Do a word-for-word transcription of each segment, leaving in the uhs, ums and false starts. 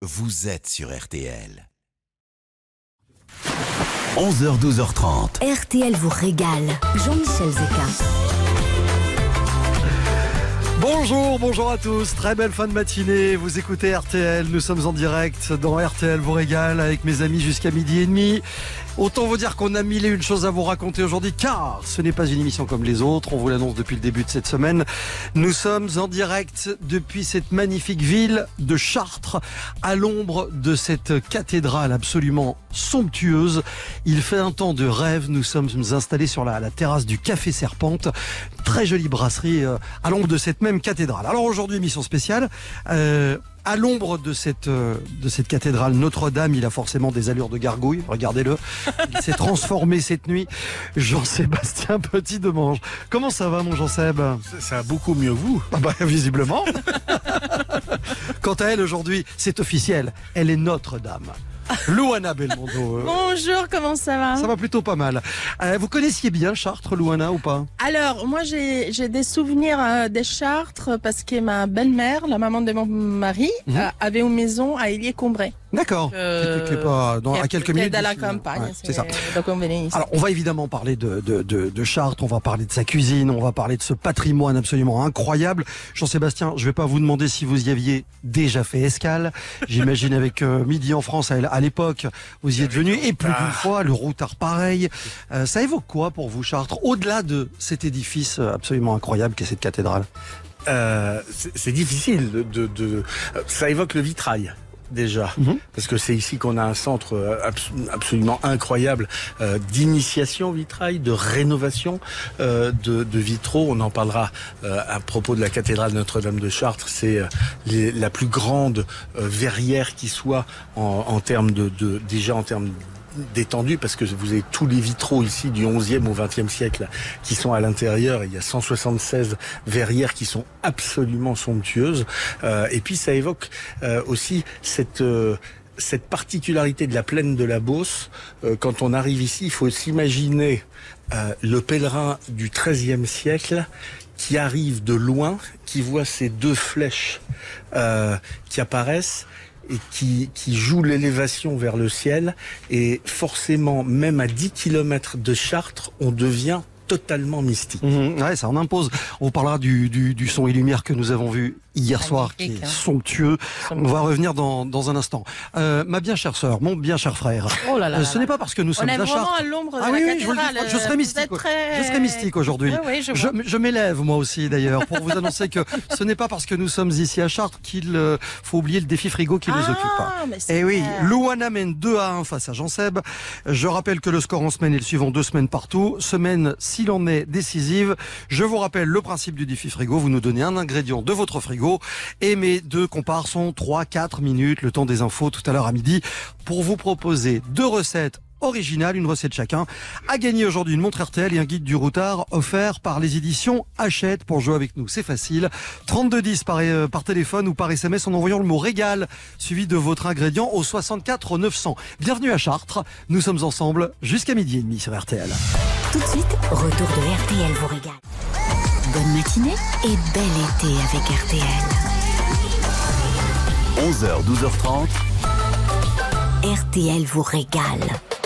vous êtes sur R T L. onze heures douze heures trente. R T L vous régale. Jean-Michel Zeka. Bonjour, bonjour à tous, très belle fin de matinée, vous écoutez R T L, nous sommes en direct dans R T L vous régale avec mes amis jusqu'à midi et demi. Autant vous dire qu'on a mille et une choses à vous raconter aujourd'hui, car ce n'est pas une émission comme les autres, on vous l'annonce depuis le début de cette semaine. Nous sommes en direct depuis cette magnifique ville de Chartres, à l'ombre de cette cathédrale absolument somptueuse. Il fait un temps de rêve, nous sommes installés sur la, la terrasse du Café Serpente, très jolie brasserie euh, à l'ombre de cette même cathédrale. Alors aujourd'hui, émission spéciale, euh, à l'ombre de cette, euh, de cette cathédrale Notre-Dame, il a forcément des allures de gargouille, regardez-le. Il s'est transformé cette nuit. Jean-Sébastien Petit-Demange. Comment ça va, mon Jean-Seb ? ça, ça va beaucoup mieux vous. Ah bah, visiblement. Quant à elle, aujourd'hui, c'est officiel. Elle est Notre-Dame. Louana Belmondo. Bonjour, comment ça va ? Ça va plutôt pas mal. Euh, vous connaissiez bien Chartres, Louana, ou pas ? Alors, moi, j'ai, j'ai des souvenirs euh, des Chartres parce que ma belle-mère, la maman de mon mari, Mhm. euh, avait une maison à Élié-Combray. D'accord. Euh, Qui est pas dans, à quelques minutes. Dans la d'ici. campagne. Ouais, c'est ça. Donc, on venait ici. Alors, on va évidemment parler de, de, de, de Chartres, on va parler de sa cuisine, on va parler de ce patrimoine absolument incroyable. Jean-Sébastien, je vais pas vous demander si vous y aviez déjà fait escale. J'imagine avec euh, Midi en France, à, à l'époque, vous y êtes venu, et plus d'une fois, le routard pareil. Euh, ça évoque quoi pour vous, Chartres, au-delà de cet édifice absolument incroyable qu'est cette cathédrale ? Euh, c'est, c'est difficile de, de, de... Ça évoque le vitrail. Déjà, Mhm. parce que c'est ici qu'on a un centre euh, abs- absolument incroyable euh, d'initiation au vitrail, de rénovation euh, de, de vitraux. On en parlera euh, à propos de la cathédrale Notre-Dame de Chartres. C'est euh, les- la plus grande euh, verrière qui soit en, en termes de, de déjà en termes d'étendue, parce que vous avez tous les vitraux ici du onzième au vingtième siècle qui sont à l'intérieur. Il y a cent soixante-seize verrières qui sont absolument somptueuses. Euh, et puis ça évoque euh, aussi cette... Euh, cette particularité de la plaine de la Beauce. Euh, quand on arrive ici, il faut s'imaginer euh, le pèlerin du treizième siècle qui arrive de loin, qui voit ces deux flèches euh, qui apparaissent et qui, qui joue l'élévation vers le ciel. Et forcément, même à dix kilomètres de Chartres, on devient totalement mystique. Mmh, ouais, ça en impose. On parlera du, du, du son et lumière que nous avons vu hier soir, qui est Magnifique, hein. somptueux. On va revenir dans, dans un instant. Euh, ma bien chère sœur, mon bien cher frère, Oh là là euh, là ce là. n'est pas parce que nous On sommes est à vraiment Chartres. à l'ombre de Ah la oui, oui, je, vous le dis, cathédrale. je serai Vous mystique. êtes très... Je serai mystique aujourd'hui. Oui, oui, je Je, vois. je m'élève moi aussi d'ailleurs pour vous annoncer que ce n'est pas parce que nous sommes ici à Chartres qu'il euh, faut oublier le défi frigo qui nous occupe. Ah, mais c'est Eh oui, clair. Louana mène deux à un face à Jean-Seb. Je rappelle que le score en semaine est le suivant, deux semaines partout. Semaine, s'il en est, décisive. Je vous rappelle le principe du défi frigo. Vous nous donnez un ingrédient de votre frigo et mes deux compars sont trois à quatre minutes, le temps des infos tout à l'heure à midi, pour vous proposer deux recettes originales, une recette chacun. À gagner aujourd'hui une montre R T L et un guide du routard offert par les éditions Hachette. Pour jouer avec nous, c'est facile. trente-deux dix par, euh, par téléphone ou par S M S en envoyant le mot régal suivi de votre ingrédient au soixante-quatre neuf cents. Bienvenue à Chartres. Nous sommes ensemble jusqu'à midi et demi sur R T L. Tout de suite, retour de R T L vous régale. Bonne matinée et bel été avec R T L. onze heures douze heures trente. R T L vous régale.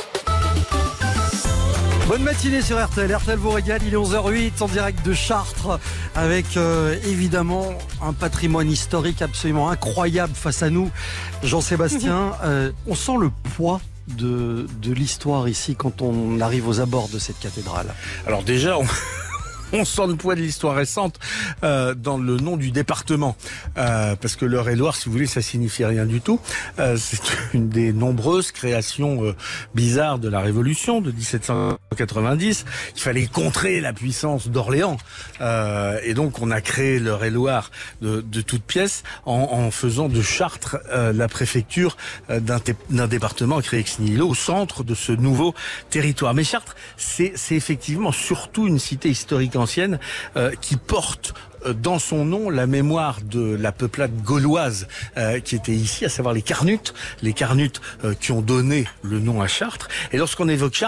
Bonne matinée sur R T L. R T L vous régale, il est onze heures huit en direct de Chartres avec euh, évidemment un patrimoine historique absolument incroyable face à nous. Jean-Sébastien, euh, on sent le poids de, de l'histoire ici quand on arrive aux abords de cette cathédrale. Alors déjà, on... On sent le poids de l'histoire récente euh, dans le nom du département, euh, parce que l'Eure-et-Loir, si vous voulez, ça signifie rien du tout. Euh, c'est une des nombreuses créations euh, bizarres de la Révolution de dix-sept cent quatre-vingt-dix. Il fallait contrer la puissance d'Orléans, euh, et donc on a créé l'Eure-et-Loir de, de toutes pièces en, en faisant de Chartres euh, la préfecture euh, d'un, té- d'un département créé ex nihilo au centre de ce nouveau territoire. Mais Chartres, c'est, c'est effectivement surtout une cité historique ancienne euh, qui porte euh, dans son nom la mémoire de la peuplade gauloise euh, qui était ici, à savoir les Carnutes, les Carnutes euh, qui ont donné le nom à Chartres. Et lorsqu'on évoque Chartres,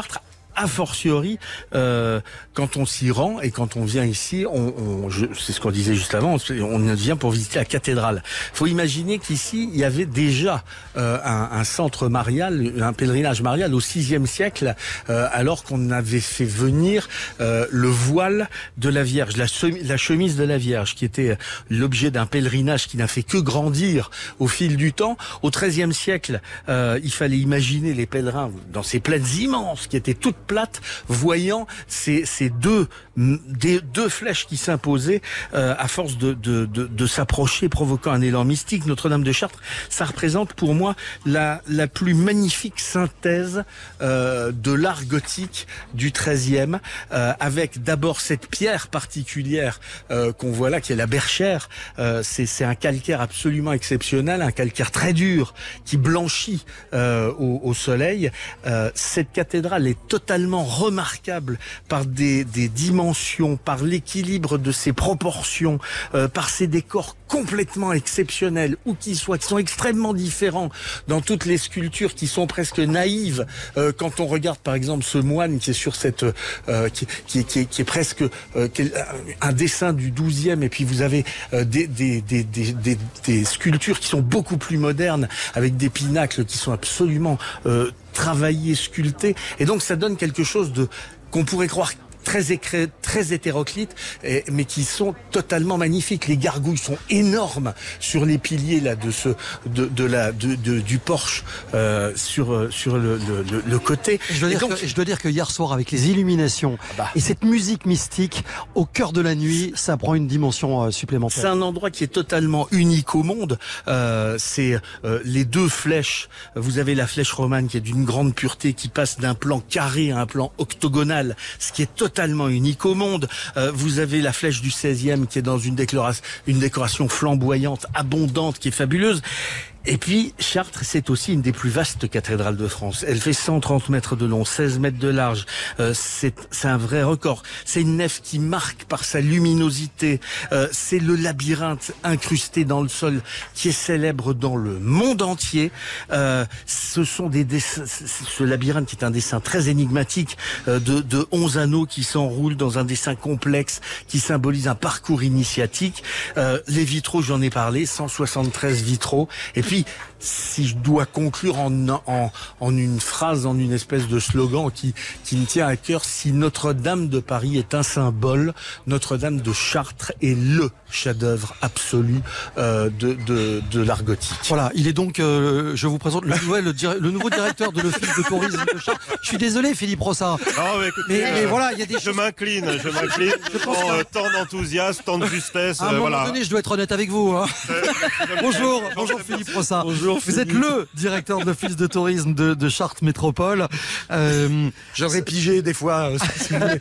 a fortiori euh, quand on s'y rend et quand on vient ici, on, on, je, c'est ce qu'on disait juste avant, on vient pour visiter la cathédrale. Il faut imaginer qu'ici, il y avait déjà euh, un, un centre marial, un pèlerinage marial au sixième siècle, euh, alors qu'on avait fait venir euh, le voile de la Vierge, la, chemise, la chemise de la Vierge, qui était l'objet d'un pèlerinage qui n'a fait que grandir au fil du temps. Au treizième siècle, euh, il fallait imaginer les pèlerins dans ces plaines immenses qui étaient toutes plates, voyant ces, ces deux, des, deux flèches qui s'imposaient euh, à force de, de, de, de s'approcher, provoquant un élan mystique. Notre-Dame de Chartres, ça représente pour moi la, la plus magnifique synthèse euh, de l'art gothique du treizième, euh, avec d'abord cette pierre particulière euh, qu'on voit là, qui est la berchère. Euh, c'est, c'est un calcaire absolument exceptionnel, un calcaire très dur qui blanchit euh, au, au soleil. Euh, cette cathédrale est totalement remarquable par des, des dimensions, par l'équilibre de ses proportions, euh, par ses décors complètement exceptionnels, ou qui soient, qui sont extrêmement différents dans toutes les sculptures, qui sont presque naïves. Euh, quand on regarde par exemple ce moine qui est sur cette, euh, qui, qui, qui, qui est presque euh, qui est un dessin du douzième, et puis vous avez euh, des, des, des, des, des, des sculptures qui sont beaucoup plus modernes, avec des pinacles qui sont absolument euh, travaillés, sculptés, et donc ça donne quelque chose de qu'on pourrait croire très écré, très hétéroclites, et, mais qui sont totalement magnifiques. Les gargouilles sont énormes sur les piliers là de ce de, de la de, de du porche euh, sur sur le, le, le côté. Je dois, dire donc, que, je dois dire que hier soir, avec les illuminations ah bah. et cette musique mystique au cœur de la nuit, ça prend une dimension euh, supplémentaire. C'est un endroit qui est totalement unique au monde. Euh, c'est euh, les deux flèches. Vous avez la flèche romane qui est d'une grande pureté, qui passe d'un plan carré à un plan octogonal, ce qui est totalement totalement unique au monde. Euh, vous avez la flèche du seizième qui est dans une décoration, une décoration flamboyante, abondante, qui est fabuleuse. Et puis, Chartres, c'est aussi une des plus vastes cathédrales de France. Elle fait cent trente mètres de long, seize mètres de large. Euh, c'est, c'est un vrai record. C'est une nef qui marque par sa luminosité. Euh, c'est le labyrinthe incrusté dans le sol qui est célèbre dans le monde entier. Euh, ce sont des dessins, ce labyrinthe qui est un dessin très énigmatique euh, de, de onze anneaux qui s'enroulent dans un dessin complexe qui symbolise un parcours initiatique. Euh, les vitraux, j'en ai parlé, cent soixante-treize vitraux. Et puis, si je dois conclure en, en, en une phrase, en une espèce de slogan qui, qui me tient à cœur, si Notre-Dame de Paris est un symbole, Notre-Dame de Chartres est le chef-d'œuvre absolu euh, de, de, de l'art gothique. Voilà, il est donc, euh, je vous présente le, nouvel, le, le nouveau directeur de l'Office de tourisme de Chartres. Je suis désolé, Philippe Rossard. Non, mais, écoutez, mais, euh, mais voilà, il y a des je choses... m'incline, je m'incline. Je pense que... euh, tant d'enthousiasme, tant de justesse. À un euh, moment voilà. donné, je dois être honnête avec vous. Hein. Bonjour, bonjour Philippe Rossard. Bonjour. Vous êtes le directeur de l'Office de tourisme de, de Chartres Métropole. Euh, J'aurais pigé des fois, euh, si vous voulez.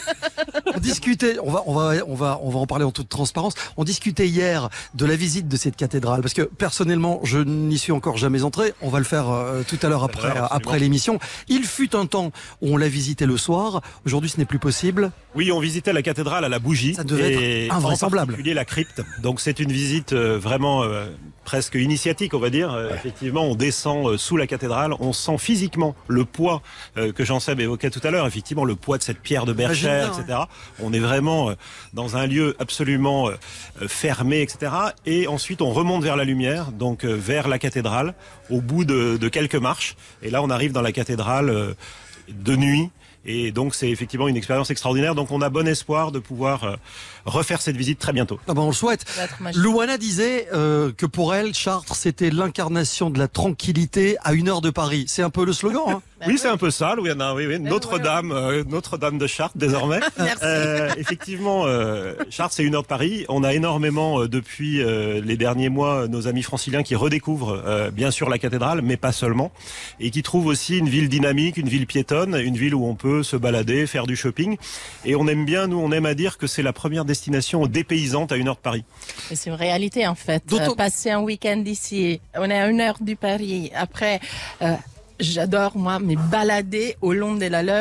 On discutait, on va, on va, on va, on va en parler en toute transparence. On discutait hier de la visite de cette cathédrale, parce que personnellement, je n'y suis encore jamais entré. On va le faire euh, tout à l'heure après, Absolument. après l'émission. Il fut un temps où on l'a visité le soir. Aujourd'hui, ce n'est plus possible. Oui, on visitait la cathédrale à la bougie. Ça devait et être invraisemblable. En particulier la crypte. Donc c'est une visite euh, vraiment euh, presque initiatique, on va dire. Euh, effectivement, on descend euh, sous la cathédrale, on sent physiquement le poids euh, que Jean-Seb évoquait tout à l'heure. Effectivement, le poids de cette pierre de berchère, bien, et cetera. Ouais. On est vraiment euh, dans un lieu absolument euh, fermé, et cetera. Et ensuite, on remonte vers la lumière, donc euh, vers la cathédrale, au bout de, de quelques marches. Et là, on arrive dans la cathédrale euh, de nuit. Et donc c'est effectivement une expérience extraordinaire. Donc on a bon espoir de pouvoir euh, refaire cette visite très bientôt. Ah ben on le souhaite. Louana disait euh, que pour elle, Chartres, c'était l'incarnation de la tranquillité à une heure de Paris. C'est un peu le slogan. Hein. Oui, c'est un peu ça, Louana. Oui, oui. Notre-Dame, euh, Notre-Dame de Chartres désormais. Merci. Euh, effectivement, euh, Chartres, c'est une heure de Paris. On a énormément euh, depuis euh, les derniers mois nos amis franciliens qui redécouvrent euh, bien sûr la cathédrale, mais pas seulement, et qui trouvent aussi une ville dynamique, une ville piétonne, une ville où on peut se balader, faire du shopping. Et on aime bien, nous, on aime à dire que c'est la première destination dépaysante à une heure de Paris. Et c'est une réalité en fait. Euh, passer un week-end ici, on est à une heure du Paris. Après, euh, j'adore moi me balader au long de la leur.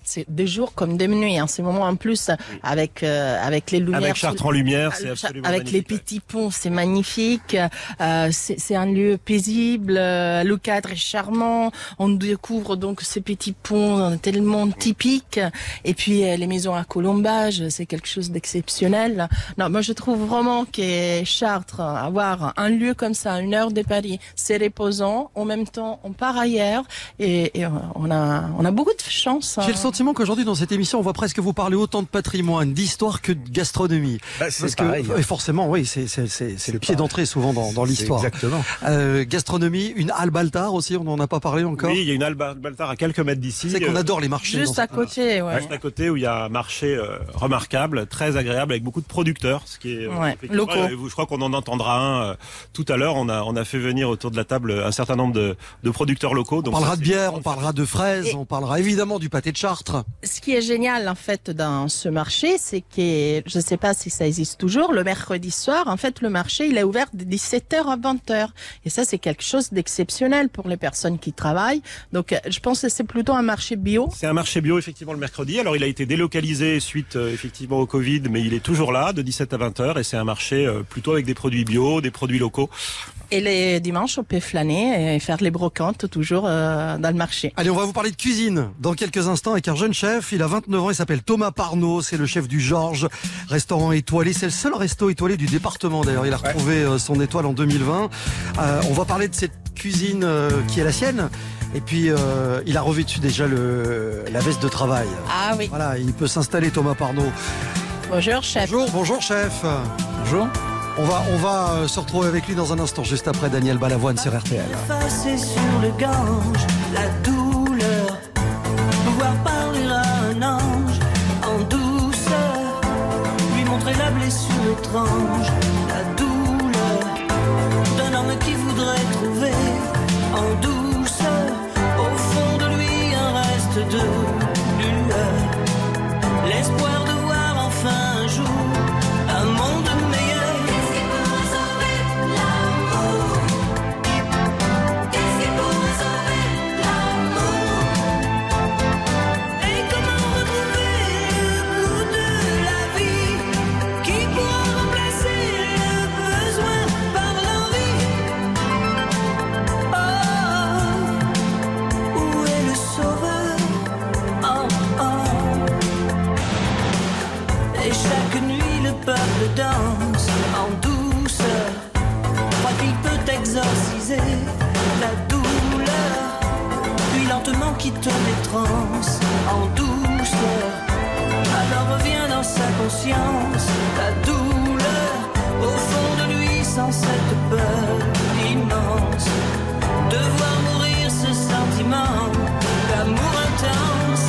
c'est des jours comme des nuits. Hein. Ces moments en plus avec euh, avec les lumières. Avec Chartres en lumière, c'est absolument avec magnifique. les petits ponts, c'est magnifique. Euh, c'est, c'est un lieu paisible. Euh, le cadre est charmant. On découvre donc ces petits ponts tellement typiques. Et puis euh, les maisons à colombage, c'est quelque chose d'exceptionnel. Non, moi je trouve vraiment que Chartres, avoir un lieu comme ça, à une heure de Paris, c'est reposant. En même temps, on part ailleurs et, et on a on a beaucoup de chance. Hein. J'ai le sentiment qu'aujourd'hui dans cette émission, on va presque vous parler autant de patrimoine, d'histoire que de gastronomie. Bah, c'est Parce pareil. que, et forcément, oui, c'est c'est c'est, c'est le pied pareil. d'entrée souvent dans dans C'est l'histoire. Exactement. Euh, gastronomie, une halle Baltard aussi, on n'en a pas parlé encore. Oui, il y a une halle Baltard à quelques mètres d'ici. C'est qu'on euh, adore les marchés. Juste dans à cette- côté, ouais. Juste à côté où il y a un marché euh, remarquable, très agréable, avec beaucoup de producteurs, ce qui est euh, Ouais, effectivement, locaux. euh, je crois qu'on en entendra un euh, tout à l'heure. On a on a fait venir autour de la table un certain nombre de, de producteurs locaux. On Donc parlera ça, de c'est- bière, on parlera de fraises, Et- on parlera évidemment du pâté de Chartres. Ce qui est génial en fait dans ce marché, c'est que je ne sais pas si ça existe toujours. Le mercredi soir, en fait, le marché il est ouvert de dix-sept heures à vingt heures, et ça c'est quelque chose d'exceptionnel pour les personnes qui travaillent. Donc, euh, je pense que c'est plutôt un marché bio. C'est un marché bio effectivement le mercredi. Alors il a été délocalisé suite euh, effectivement au Covid, mais il est toujours là de dix-sept à vingt heures et c'est un marché euh, plutôt avec des produits bio, des produits locaux. Et les dimanches, on peut flâner et faire les brocantes toujours euh, dans le marché. Allez, on va vous parler de cuisine dans quelques instants avec un jeune chef. Il a vingt-neuf ans, il s'appelle Thomas Parnot. C'est le chef du Georges, restaurant étoilé. C'est le seul resto étoilé du département d'ailleurs. Il a retrouvé euh, son étoile en deux mille vingt. Euh, on va parler de cette cuisine euh, qui est la sienne. Et puis, euh, il a revêtu déjà le, la veste de travail. Ah oui. Voilà, il peut s'installer, Thomas Parnot. Bonjour, chef. Bonjour, bonjour chef. Bonjour. On va, on va euh, se retrouver avec lui dans un instant, juste après Daniel Balavoine sur R T L. Effacer sur le Gange la douleur, pouvoir parler à un ange en douceur, lui montrer la blessure étrange, la douleur d'un homme qui voudrait trouver en douceur au fond de lui un reste de lueur, l'espoir de voir enfin un jour un monde meilleur. Peuple danse en douceur, croit qu'il peut exorciser la douleur, puis lentement quitte les transes en douceur, alors revient dans sa conscience la douleur, au fond de lui sans cette peur immense, de voir mourir ce sentiment d'amour intense.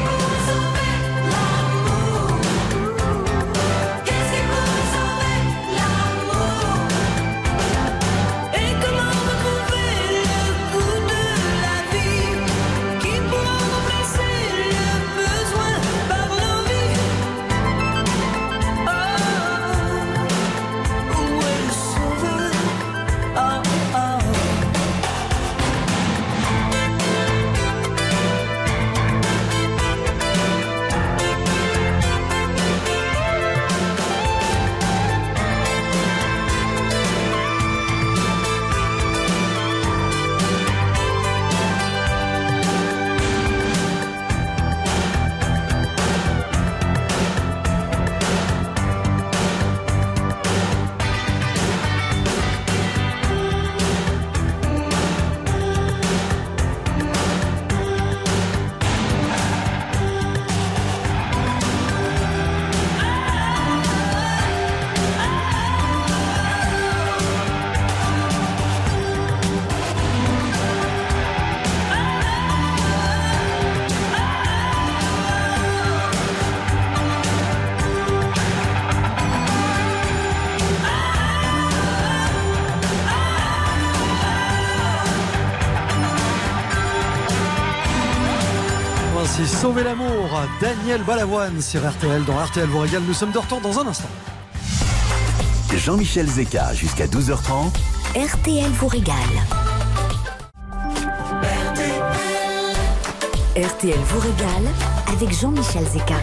C'est Sauver l'amour, Daniel Balavoine sur R T L. Dans R T L vous régale, nous sommes de retour dans un instant. Jean-Michel Zeka jusqu'à douze heures trente. R T L vous régale. R T L vous régale avec Jean-Michel Zeka.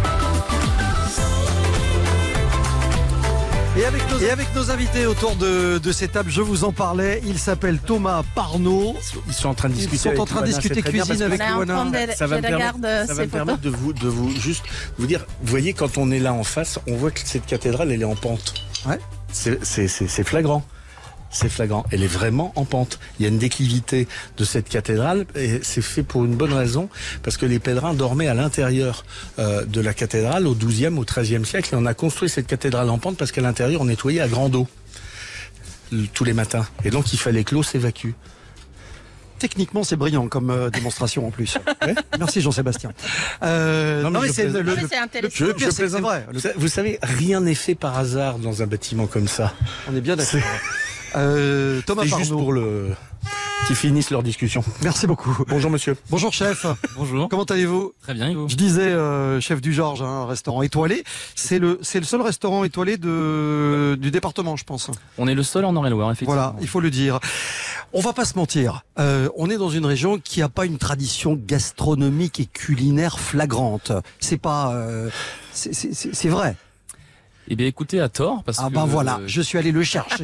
Et avec, nos, et avec nos invités autour de, de cette table, je vous en parlais, il s'appelle Thomas Parnot. Ils sont en train de discuter. Ils sont en train de discuter cuisine avec Louana. Ça va me permettre, ça va me permettre de vous, de vous juste vous dire, vous voyez, quand on est là en face, on voit que cette cathédrale, elle est en pente. Ouais. C'est, c'est, c'est, c'est flagrant. C'est flagrant. Elle est vraiment en pente. Il y a une déclivité de cette cathédrale et c'est fait pour une bonne raison, parce que les pèlerins dormaient à l'intérieur euh, de la cathédrale au douzième, au treizième siècle, et on a construit cette cathédrale en pente parce qu'à l'intérieur on nettoyait à grande eau tous les matins. Et donc il fallait que l'eau s'évacue. Techniquement, c'est brillant comme euh, démonstration en plus. Ouais. Merci Jean-Sébastien. Euh, non, mais, non, mais je c'est, plaisante. le, Non, mais le, c'est intéressant. le Je, pire, je c'est que c'est vrai. Le- Vous savez, rien n'est fait par hasard dans un bâtiment comme ça. On est bien d'accord. Euh, Thomas C'est Parnot. juste pour le qu'ils finissent leur discussion. Merci beaucoup. Bonjour monsieur. Bonjour chef. Bonjour. Comment allez-vous? Très bien, et vous? Je disais euh, chef du Georges, hein, un restaurant étoilé. C'est le c'est le seul restaurant étoilé de du département, je pense. On est le seul en Eure-et-Loire, effectivement. Voilà, il faut le dire. On va pas se mentir. Euh, on est dans une région qui a pas une tradition gastronomique et culinaire flagrante. C'est pas euh, c'est, c'est, c'est c'est vrai. Eh bien, écoutez, à tort, parce Ah que... ben voilà, je suis allé le chercher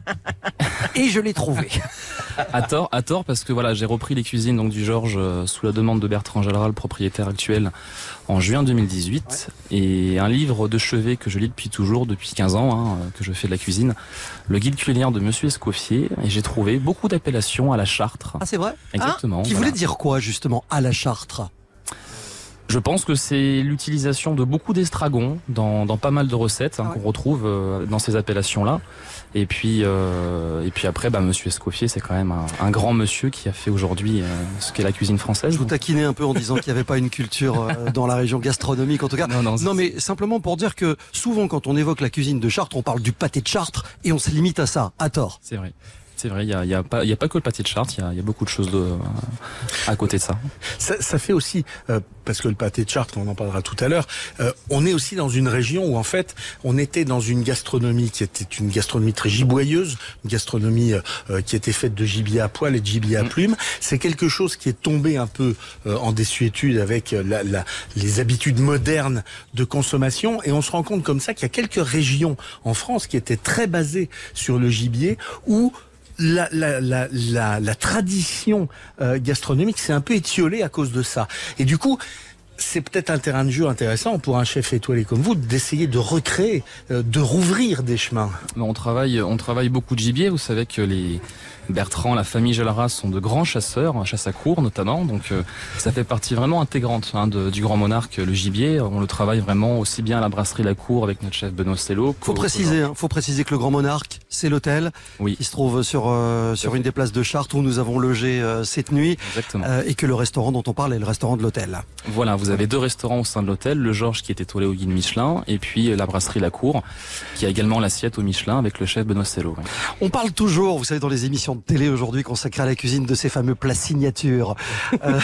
et je l'ai trouvé. À tort, à tort, parce que voilà, j'ai repris les cuisines donc du Georges euh, sous la demande de Bertrand Jalleral, le propriétaire actuel, en juin deux mille dix-huit. Ouais. Et un livre de chevet que je lis depuis toujours, depuis quinze ans, hein, que je fais de la cuisine, le guide culinaire de Monsieur Escoffier. Et j'ai trouvé beaucoup d'appellations à la Chartre. Ah c'est vrai? Exactement. Ah, qui voilà. voulait dire quoi justement à la Chartre? Je pense que c'est l'utilisation de beaucoup d'estragon dans, dans pas mal de recettes hein, ah ouais. qu'on retrouve euh, dans ces appellations-là. Et puis, euh, et puis après, bah, Monsieur Escoffier, c'est quand même un, un grand monsieur qui a fait aujourd'hui euh, ce qu'est la cuisine française. Je vous taquinais un peu en disant qu'il n'y avait pas une culture euh, dans la région gastronomique, en tout cas. Non, non, non mais simplement pour dire que souvent, quand on évoque la cuisine de Chartres, on parle du pâté de Chartres et on se limite à ça, à tort. C'est vrai. C'est vrai, il n'y a, y a, pas, y a pas que le pâté de Chartres, il y a, y a beaucoup de choses de, euh, à côté de ça. Ça, ça fait aussi, euh, parce que le pâté de Chartres, on en parlera tout à l'heure, euh, on est aussi dans une région où en fait, on était dans une gastronomie qui était une gastronomie très giboyeuse, une gastronomie euh, qui était faite de gibier à poil et de gibier à plumes. C'est quelque chose qui est tombé un peu euh, en désuétude avec la, la, les habitudes modernes de consommation, et on se rend compte comme ça qu'il y a quelques régions en France qui étaient très basées sur le gibier, où La, la, la, la, la tradition euh, gastronomique s'est un peu étiolée à cause de ça. Et du coup, c'est peut-être un terrain de jeu intéressant pour un chef étoilé comme vous d'essayer de recréer, euh, de rouvrir des chemins. On travaille, on travaille beaucoup de gibier. Vous savez que les Bertrand, la famille Jalleral sont de grands chasseurs, chasse à courre notamment. Donc euh, ça fait partie vraiment intégrante hein, de, du Grand Monarque, le gibier. On le travaille vraiment aussi bien à la brasserie La Cour avec notre chef Benoît Stello. Faut préciser, hein, faut préciser que le Grand Monarque, c'est l'hôtel oui. qui se trouve sur euh, sur une des places de Chartres où nous avons logé euh, cette nuit. Exactement. Euh, et que le restaurant dont on parle est le restaurant de l'hôtel. Voilà, vous avez deux restaurants au sein de l'hôtel, le Georges qui est étoilé au guide Michelin, et puis la brasserie La Cour qui a également l'assiette au Michelin avec le chef Benoît Stello. Oui. On parle toujours, vous savez, dans les émissions de télé aujourd'hui consacrées à la cuisine, de ces fameux plats signatures. Euh,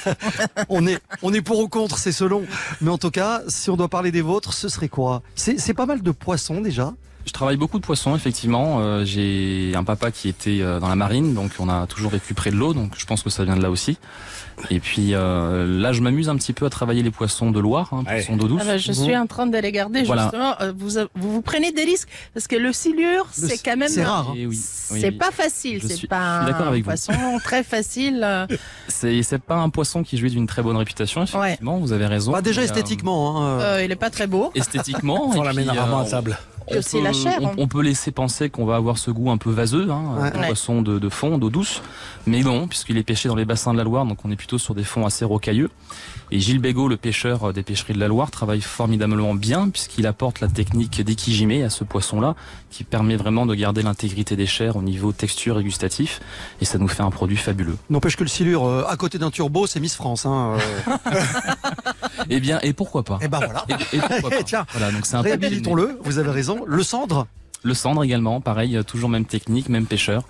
on est on est pour ou contre, c'est selon. Mais en tout cas, si on doit parler des vôtres, ce serait quoi? C'est c'est pas mal de poissons déjà. Je travaille beaucoup de poissons, effectivement. Euh, j'ai un papa qui était euh, dans la marine, donc on a toujours vécu près de l'eau, donc je pense que ça vient de là aussi. Et puis euh, là, je m'amuse un petit peu à travailler les poissons de Loire, hein, ouais. poissons d'eau douce. Ah bah, je suis en train de les garder, voilà. justement. Euh, vous, vous vous prenez des risques, parce que le silure, Le, c'est quand même... C'est rare. Hein. Et oui, C'est oui, oui. pas facile, Je c'est suis- pas je suis d'accord un avec vous. poisson très facile. C'est c'est pas un poisson qui jouit d'une très bonne réputation, effectivement. Vous avez raison. Bah déjà Mais, euh, esthétiquement. Hein, Euh, il est pas très beau. esthétiquement. On et l'amène puis, rarement euh, à table. Et aussi la chair, On, hein. on peut laisser penser qu'on va avoir ce goût un peu vaseux, hein, Ouais. un Ouais. poisson de, de fond, d'eau douce. Mais non, puisqu'il est pêché dans les bassins de la Loire, donc on est plutôt sur des fonds assez rocailleux. Et Gilles Bégaud, le pêcheur des pêcheries de la Loire, travaille formidablement bien, puisqu'il apporte la technique d'Ikijime à ce poisson-là, qui permet vraiment de garder l'intégrité des chairs au niveau texture et gustatif. Et ça nous fait un produit fabuleux. N'empêche que le silure, euh, à côté d'un turbo, c'est Miss France. Hein, euh. Eh bien, et pourquoi pas? Et ben voilà. Et, et pourquoi pas? Tiens, Voilà, donc c'est un peu réhabilitons-le. Vous avez raison. Le cendre. Le cendre également, pareil, toujours même technique, même pêcheur.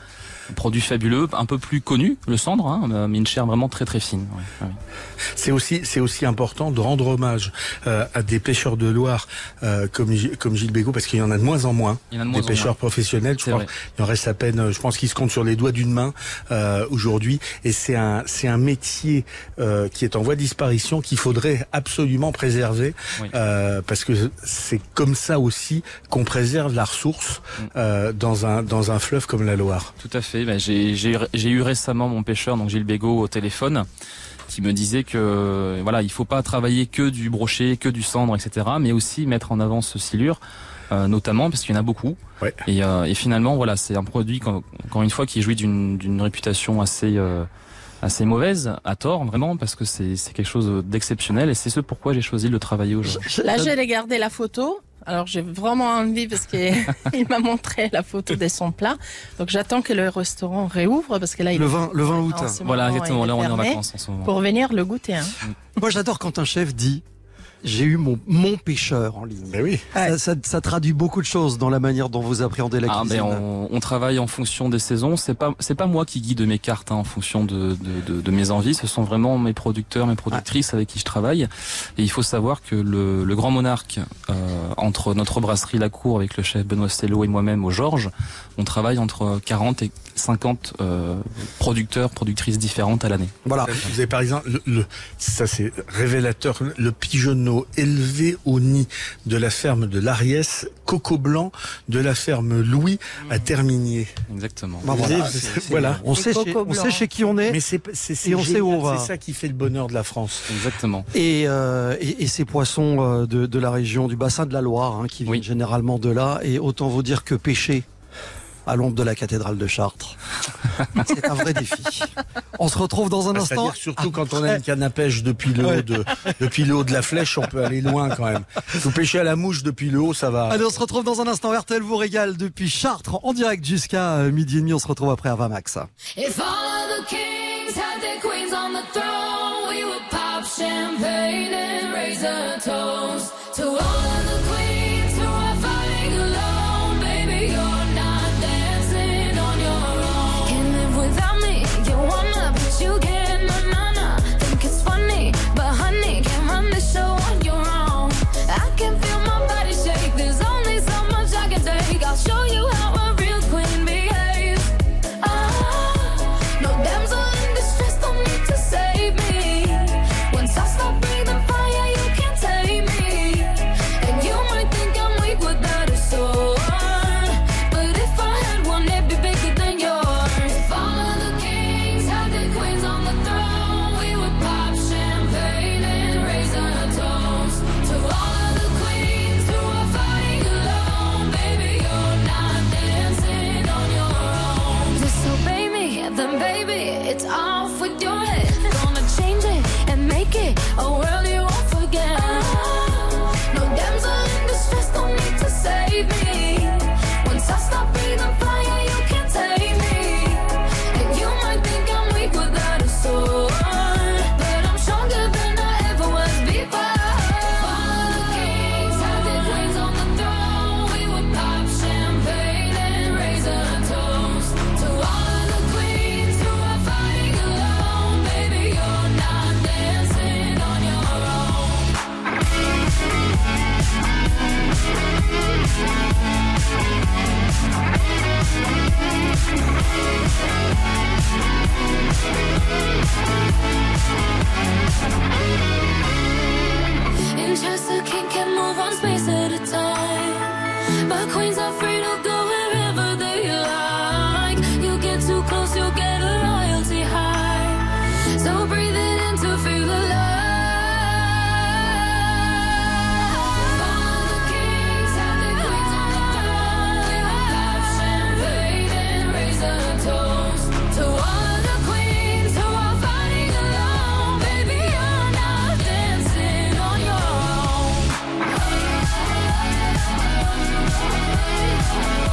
Produit fabuleux, un peu plus connu, le cendre, hein, mais une chair vraiment très très fine. Ouais, ouais. C'est aussi, c'est aussi important de rendre hommage euh, à des pêcheurs de Loire euh, comme, comme Gilles Bégaud, parce qu'il y en a de moins en moins, Il y en a de des moins en pêcheurs moins. professionnels. Je C'est crois vrai. il en reste à peine, je pense qu'ils se comptent sur les doigts d'une main euh, aujourd'hui. Et c'est un, c'est un métier euh, qui est en voie de disparition, qu'il faudrait absolument préserver, Oui. euh, parce que c'est comme ça aussi qu'on préserve la ressource euh, dans un dans un fleuve comme la Loire. Tout à fait. Ben, j'ai, j'ai, j'ai eu récemment mon pêcheur, donc Gilles Bégaud, au téléphone, qui me disait que voilà, il faut pas travailler que du brochet, que du cendre, et cetera, mais aussi mettre en avant ce silure, euh, notamment parce qu'il y en a beaucoup. Ouais. Et, euh, et finalement, voilà, c'est un produit encore une fois qui jouit d'une, d'une réputation assez euh, assez mauvaise, à tort vraiment, parce que c'est, c'est quelque chose d'exceptionnel et c'est ce pourquoi j'ai choisi de le travailler aujourd'hui. Là, j'ai gardé la photo. Alors, j'ai vraiment envie parce qu'il m'a montré la photo de son plat. Donc, j'attends que le restaurant réouvre parce que là, il Le vingt, le vingt août. en ce Voilà, moment, exactement. il Là, on est en fermé vacances en ce moment. pour venir le goûter. Hein. Moi, j'adore quand un chef dit j'ai eu mon, mon pêcheur en ligne. Mais oui. Ça, ça, ça traduit beaucoup de choses dans la manière dont vous appréhendez la Ah, cuisine. ben on, on travaille en fonction des saisons. C'est pas c'est pas moi qui guide mes cartes hein, en fonction de, de, de, de mes envies. Ce sont vraiment mes producteurs, mes productrices avec qui je travaille. Et il faut savoir que le, le Grand Monarque, euh, entre notre brasserie La Cour avec le chef Benoît Stello et moi-même au Georges, on travaille entre quarante et cinquante euh, producteurs, productrices différentes à l'année. Voilà. Vous avez par exemple, le, le- ça c'est révélateur, le pigeonneau élevé au nid de la ferme de l'Ariès, coco blanc de la ferme Louis à Terminier. Exactement. Bah, Vous voilà, savez, c'est- c'est- voilà. On, sait coco chez, on blanc. sait chez qui on est. Mais c'est c'est c'est Et on sait où on génial, va. c'est ça qui fait le bonheur de la France. Exactement. Et, euh, et, et ces poissons euh, de, de la région, du bassin de la Loire, hein, qui viennent Oui. généralement de là. Et autant vous dire que pêcher à l'ombre de la cathédrale de Chartres, c'est un vrai défi. On se retrouve dans un Bah, instant. C'est-à-dire surtout quand on a une canne à pêche depuis le haut de depuis le haut de la flèche, on peut aller loin quand même. Vous pêchez à la mouche depuis le haut, ça va. Allez, on se retrouve dans un instant. R T L vous régale depuis Chartres en direct jusqu'à euh, midi et demi. On se retrouve après Avamax. If all of the kings had their queens on the throne, we would pop champagne and raise a toast to all of the queens who are fighting alone. Baby, you're not dancing on your own. Can't live without me, you wanna, but you can't. Na na na, think it's funny, but honey, can't run the show on your own. I can feel my body shake. There's only so much I can take. I'll show you how a real queen behaves. Ah, no damsel in distress, don't need to save me. Once I stop breathing fire, you can't take me. And you might think I'm weak without a sword, but if I had one, it'd be bigger than yours. If all of the kings had their queens on the throne, we would pop champagne and raise a toast to all of the queens who are fighting alone. Baby, you're not dancing on your own. Disobey me, then baby, it's off with your head. Gonna change it and make it a world you won't forget. No damsel in distress, don't need to save me. Once I stop breathing fire, you can't take me. And you might think I'm weak without a sword, but I'm stronger than I ever was before. All the kings had their queens on the throne. We would pop champagne and raise a toast to all of the queens who are fighting alone. Baby, you're not dancing on your own. In chess, the king can move one space at a time, but queens are free to go wherever they like. You get too close, you'll get a royalty high. So breathe it in to feel the love. All the kings have their queens on the throne. We will pop champagne and raise a toast to all of the queens who are fighting alone. Baby, you're not dancing on your own.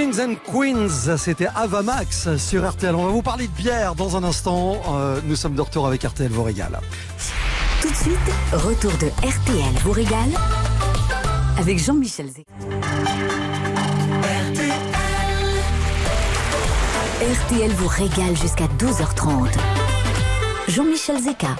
Kings and Queens, c'était Ava Max sur R T L. On va vous parler de bière dans un instant. Euh, nous sommes de retour avec R T L vous régale. Tout de suite, retour de R T L vous régale avec Jean-Michel Zeka. R T L vous régale jusqu'à douze heures trente. Jean-Michel Zeka.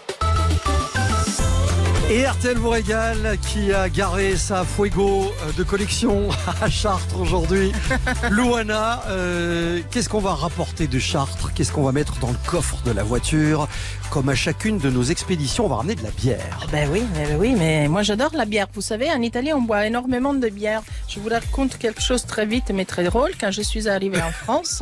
Et R T L vous régale qui a garé sa Fuego de collection à Chartres aujourd'hui. Louana, euh, qu'est-ce qu'on va rapporter de Chartres? Qu'est-ce qu'on va mettre dans le coffre de la voiture? Comme à chacune de nos expéditions, on va ramener de la bière. Ben oui, ben oui, mais moi j'adore la bière. Vous savez, en Italie, on boit énormément de bière. Je vous raconte quelque chose très vite, mais très drôle. Quand je suis arrivée en France,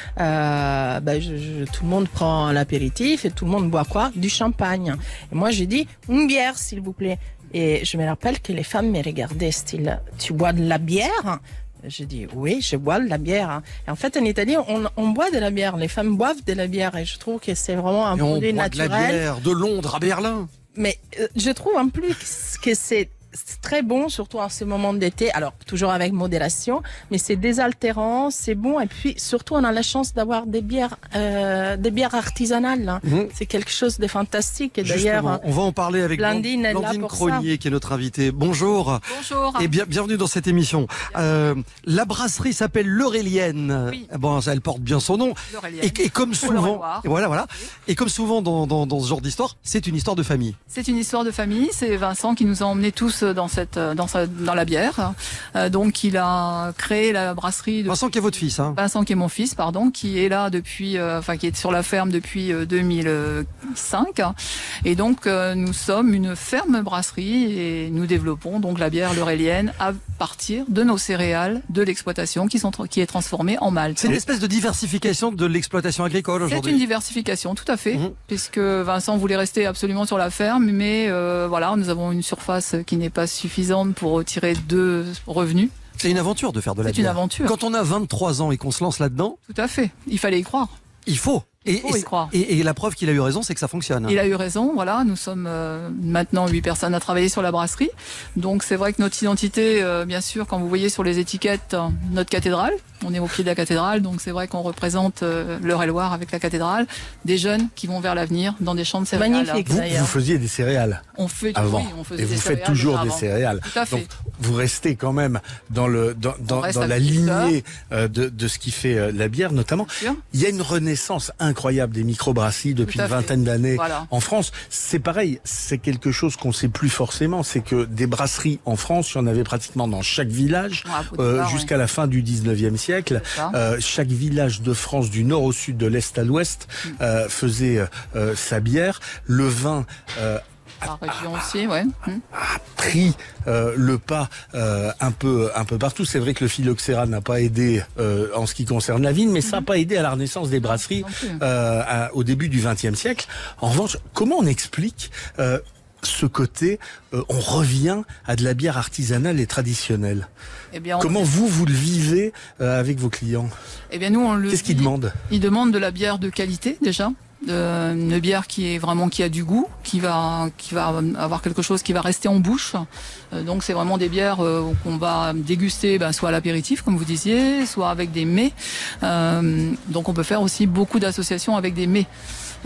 euh, ben je, je, tout le monde prend l'apéritif et tout le monde boit quoi? Du champagne. Et moi, j'ai dit une bière, s'il vous plaît. Et je me rappelle que les femmes me regardaient, style, tu bois de la bière? J'ai dit, oui, je bois de la bière. Et en fait, en Italie, on, on boit de la bière. Les femmes boivent de la bière. Et je trouve que c'est vraiment un et on produit boit naturel. De la bière de Londres à Berlin. Mais euh, je trouve en plus que c'est c'est très bon, surtout en ce moment d'été. Alors, toujours avec modération, mais c'est désaltérant, c'est bon. Et puis, surtout, on a la chance d'avoir des bières, euh, des bières artisanales. Hein. Mmh. C'est quelque chose de fantastique. Et d'ailleurs, on va en parler avec Blandine, Blandine Cronier, qui est notre invitée. Bonjour. Bonjour. Et bien, bienvenue dans cette émission. Euh, la brasserie s'appelle L'Eurélienne. Oui. Bon, ça, elle porte bien son nom. Et, et comme souvent, et voilà, voilà. Oui. Et comme souvent dans, dans, dans ce genre d'histoire, c'est une histoire de famille. C'est une histoire de famille. C'est Vincent qui nous a emmenés tous dans cette dans sa, dans la bière. Euh, donc il a créé la brasserie de Vincent qui est votre fils hein. Vincent qui est mon fils pardon, qui est là depuis euh, enfin qui est sur la ferme depuis euh, deux mille cinq. Et donc euh, nous sommes une ferme brasserie et nous développons donc la bière L'Eurélienne à partir de nos céréales de l'exploitation qui sont qui est transformée en malt. C'est une espèce de diversification de l'exploitation agricole aujourd'hui. C'est une diversification tout à fait mmh. puisque Vincent voulait rester absolument sur la ferme mais euh, voilà, nous avons une surface qui n'est pas suffisante pour retirer deux revenus. C'est une aventure de faire de la bière. C'est une aventure. Quand on a vingt-trois ans et qu'on se lance là-dedans. Tout à fait. Il fallait y croire. Il faut. Et, Il faut et, y croire. Et, et la preuve qu'il a eu raison, c'est que ça fonctionne. Il a eu raison, voilà. Nous sommes euh, maintenant huit personnes à travailler sur la brasserie. Donc c'est vrai que notre identité, euh, bien sûr, quand vous voyez sur les étiquettes, euh, notre cathédrale, on est au pied de la cathédrale, donc c'est vrai qu'on représente euh, l'Eure-et-Loir avec la cathédrale, des jeunes qui vont vers l'avenir dans des champs de céréales. Magnifique, vous, vous faisiez des céréales on fait, avant, oui, on faisait et des vous faites céréales toujours avant. des céréales. Tout à fait. Donc vous restez quand même dans le dans, dans, dans la lignée euh, de, de ce qui fait euh, la bière, notamment. Il y a une renaissance incroyable des microbrasseries depuis une vingtaine d'années voilà. en France. C'est pareil, c'est quelque chose qu'on sait plus forcément, c'est que des brasseries en France, il y en avait pratiquement dans chaque village euh, jusqu'à ouais. la fin du dix-neuvième siècle. Euh, chaque village de France, du nord au sud, de l'est à l'ouest, euh, faisait euh, sa bière. Le vin euh, La région aussi, ouais. a pris euh, le pas euh, un peu un peu partout. C'est vrai que le phylloxéra n'a pas aidé euh, en ce qui concerne la vigne, mais ça n'a pas aidé à la renaissance des brasseries euh, à, au début du vingtième siècle. En revanche, comment on explique euh, ce côté, euh, on revient à de la bière artisanale et traditionnelle. Eh bien, Comment on... vous, vous le vivez euh, avec vos clients? Eh bien, nous, on le Qu'est-ce qu'ils demandent? Ils demandent de la bière de qualité, déjà. De, une bière qui est vraiment qui a du goût, qui va qui va avoir quelque chose qui va rester en bouche. Euh, donc c'est vraiment des bières euh, qu'on va déguster, ben, soit à l'apéritif comme vous disiez, soit avec des mets. Euh, donc on peut faire aussi beaucoup d'associations avec des mets.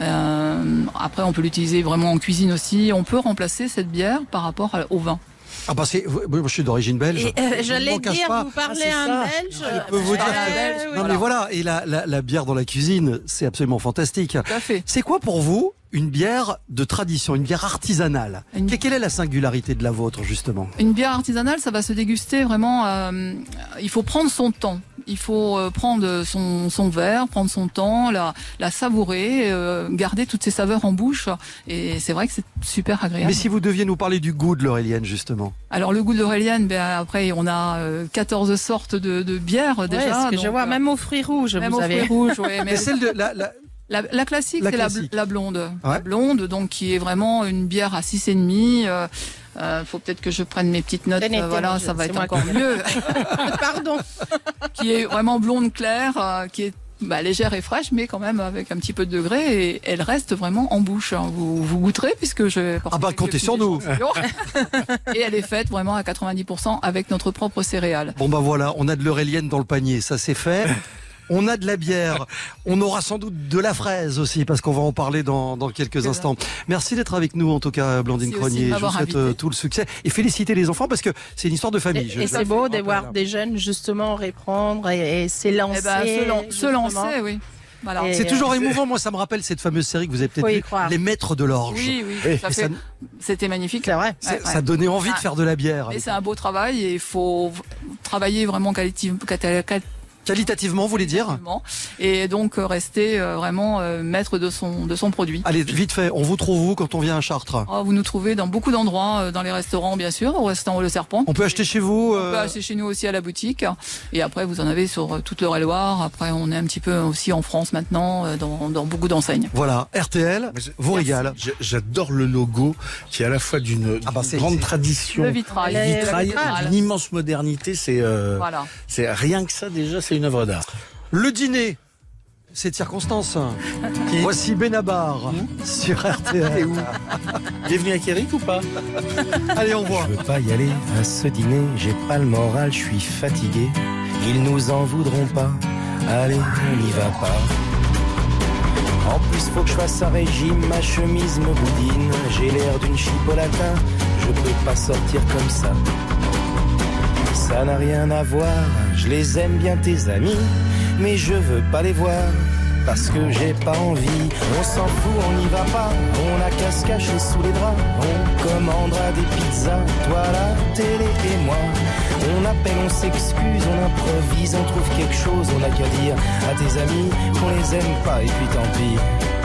Euh, après on peut l'utiliser vraiment en cuisine aussi. On peut remplacer cette bière par rapport à, au vin. Ah parce que oui, je suis d'origine belge. Et, euh, J'allais dire, pas. vous parlez ah, un belge. Je peux vous dire. Euh, non voilà. mais voilà, et la, la, la bière dans la cuisine, c'est absolument fantastique. Tout à fait. C'est quoi pour vous une bière de tradition, une bière artisanale? Une... Quelle est la singularité de la vôtre justement? Une bière artisanale, ça va se déguster vraiment. Euh, il faut prendre son temps. Il faut euh, prendre son, son verre, prendre son temps, la, la savourer, euh, garder toutes ses saveurs en bouche. Et c'est vrai que c'est super agréable. Mais si vous deviez nous parler du goût de l'Eurélienne, justement. Alors le goût de l'Eurélienne, ben, après on a euh, quatorze sortes de, de bières ouais, déjà. Ce que donc, je vois, euh, même aux fruits rouges, même vous aux avez. fruits rouges, ouais, mais, mais celle de la... la... La, la classique, la c'est la, la blonde. Ouais. La blonde, donc qui est vraiment une bière à six et demi. Euh, euh, faut peut-être que je prenne mes petites notes. Tenez, euh, voilà, tenez, ça va être moi encore mieux. Pardon. Qui est vraiment blonde claire, euh, qui est bah, légère et fraîche, mais quand même avec un petit peu de degré, et elle reste vraiment en bouche. Vous, vous goûterez, puisque je... Ah bah, comptez sur nous. Et elle est faite vraiment à quatre-vingt-dix pour cent avec notre propre céréale. Bon bah voilà, on a de l'eurélienne dans le panier, ça c'est fait. On a de la bière, on aura sans doute de la fraise aussi, parce qu'on va en parler dans, dans quelques C'est instants. Merci d'être avec nous, en tout cas, Blandine Merci aussi de Cronier. Je vous m'avoir souhaite invité. euh, tout le succès. Et féliciter les enfants, parce que c'est une histoire de famille. Et, Je- et je- c'est beau de je- voir des jeunes justement reprendre et, et s'élancer. Eh ben, se, lan- se justement. lancer, oui. Voilà. Et- C'est toujours euh, émouvant, moi ça me rappelle cette fameuse série que vous avez peut-être Faut y vue, croire. Les Maîtres de l'Orge. Oui, oui, Et ça ça, fait- c'était magnifique. C'est vrai. ça- Ouais, ça ouais. donnait envie de Ah. faire de la bière. Mais c'est un beau travail et il faut v- travailler vraiment qualitative- quali- quali- Qualitativement, vous voulez dire? qualitativement et donc euh, rester euh, vraiment euh, maître de son, de son produit. Allez, vite fait, on vous trouve où quand on vient à Chartres? Oh, vous nous trouvez dans beaucoup d'endroits, euh, dans les restaurants bien sûr, au restaurant Le Serpent. On peut acheter chez vous On euh, peut acheter chez nous aussi à la boutique. Et après, vous en avez sur euh, toute l'Eure-et-Loire. Après, on est un petit peu aussi en France maintenant, euh, dans, dans beaucoup d'enseignes. Voilà, R T L Mais je- vous régale. J'- J'adore le logo qui est à la fois d'une Ah bah, d'une c'est- grande c'est- tradition, Le vitrail. Le vitrail, vitrail. d'une immense modernité. C'est euh, Voilà. c'est rien que ça déjà, c'est une œuvre d'art. Le dîner, c'est de circonstance. Voici Benabar sur R T L. Bienvenue avec Eric ou pas? Allez, on voit. Je veux pas y aller à ce dîner, j'ai pas le moral, je suis fatigué. Ils nous en voudront pas, allez, on n'y va pas. En plus, faut que je fasse un régime, ma chemise me boudine. J'ai l'air d'une chipolata, je peux pas sortir comme ça. Ça n'a rien à voir, je les aime bien tes amis, mais je veux pas les voir. Parce que j'ai pas envie, on s'en fout, on n'y va pas. On a qu'à se cacher sous les draps. On commandera des pizzas, toi la télé et moi. On appelle, on s'excuse, on improvise, on trouve quelque chose. On a qu'à dire à tes amis qu'on les aime pas et puis tant pis.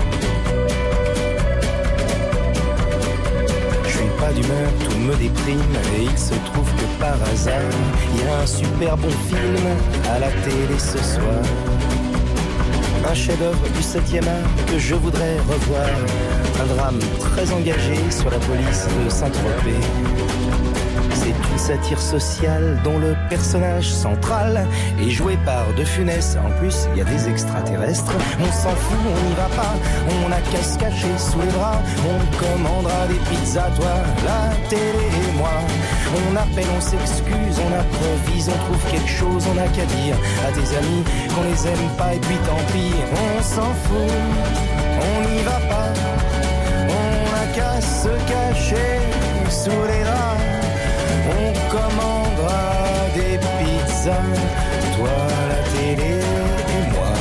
Je suis pas d'humeur, tout me déprime. Et il se trouve que par hasard, il y a un super bon film à la télé ce soir. Un chef-d'œuvre du septième art que je voudrais revoir. Un drame très engagé sur la police de Saint-Tropez. C'est une satire sociale dont le personnage central est joué par De Funès. En plus, il y a des extraterrestres. On s'en fout, on n'y va pas. On a qu'à se cacher sous les bras. On commandera des pizzas, toi, la télé et moi. On appelle, on s'excuse, on improvise, on trouve quelque chose. On a qu'à dire à tes amis qu'on les aime pas et puis tant pis. On s'en fout, on n'y va pas. On a qu'à se cacher sous les draps. On commandera des pizzas, toi la télé et moi.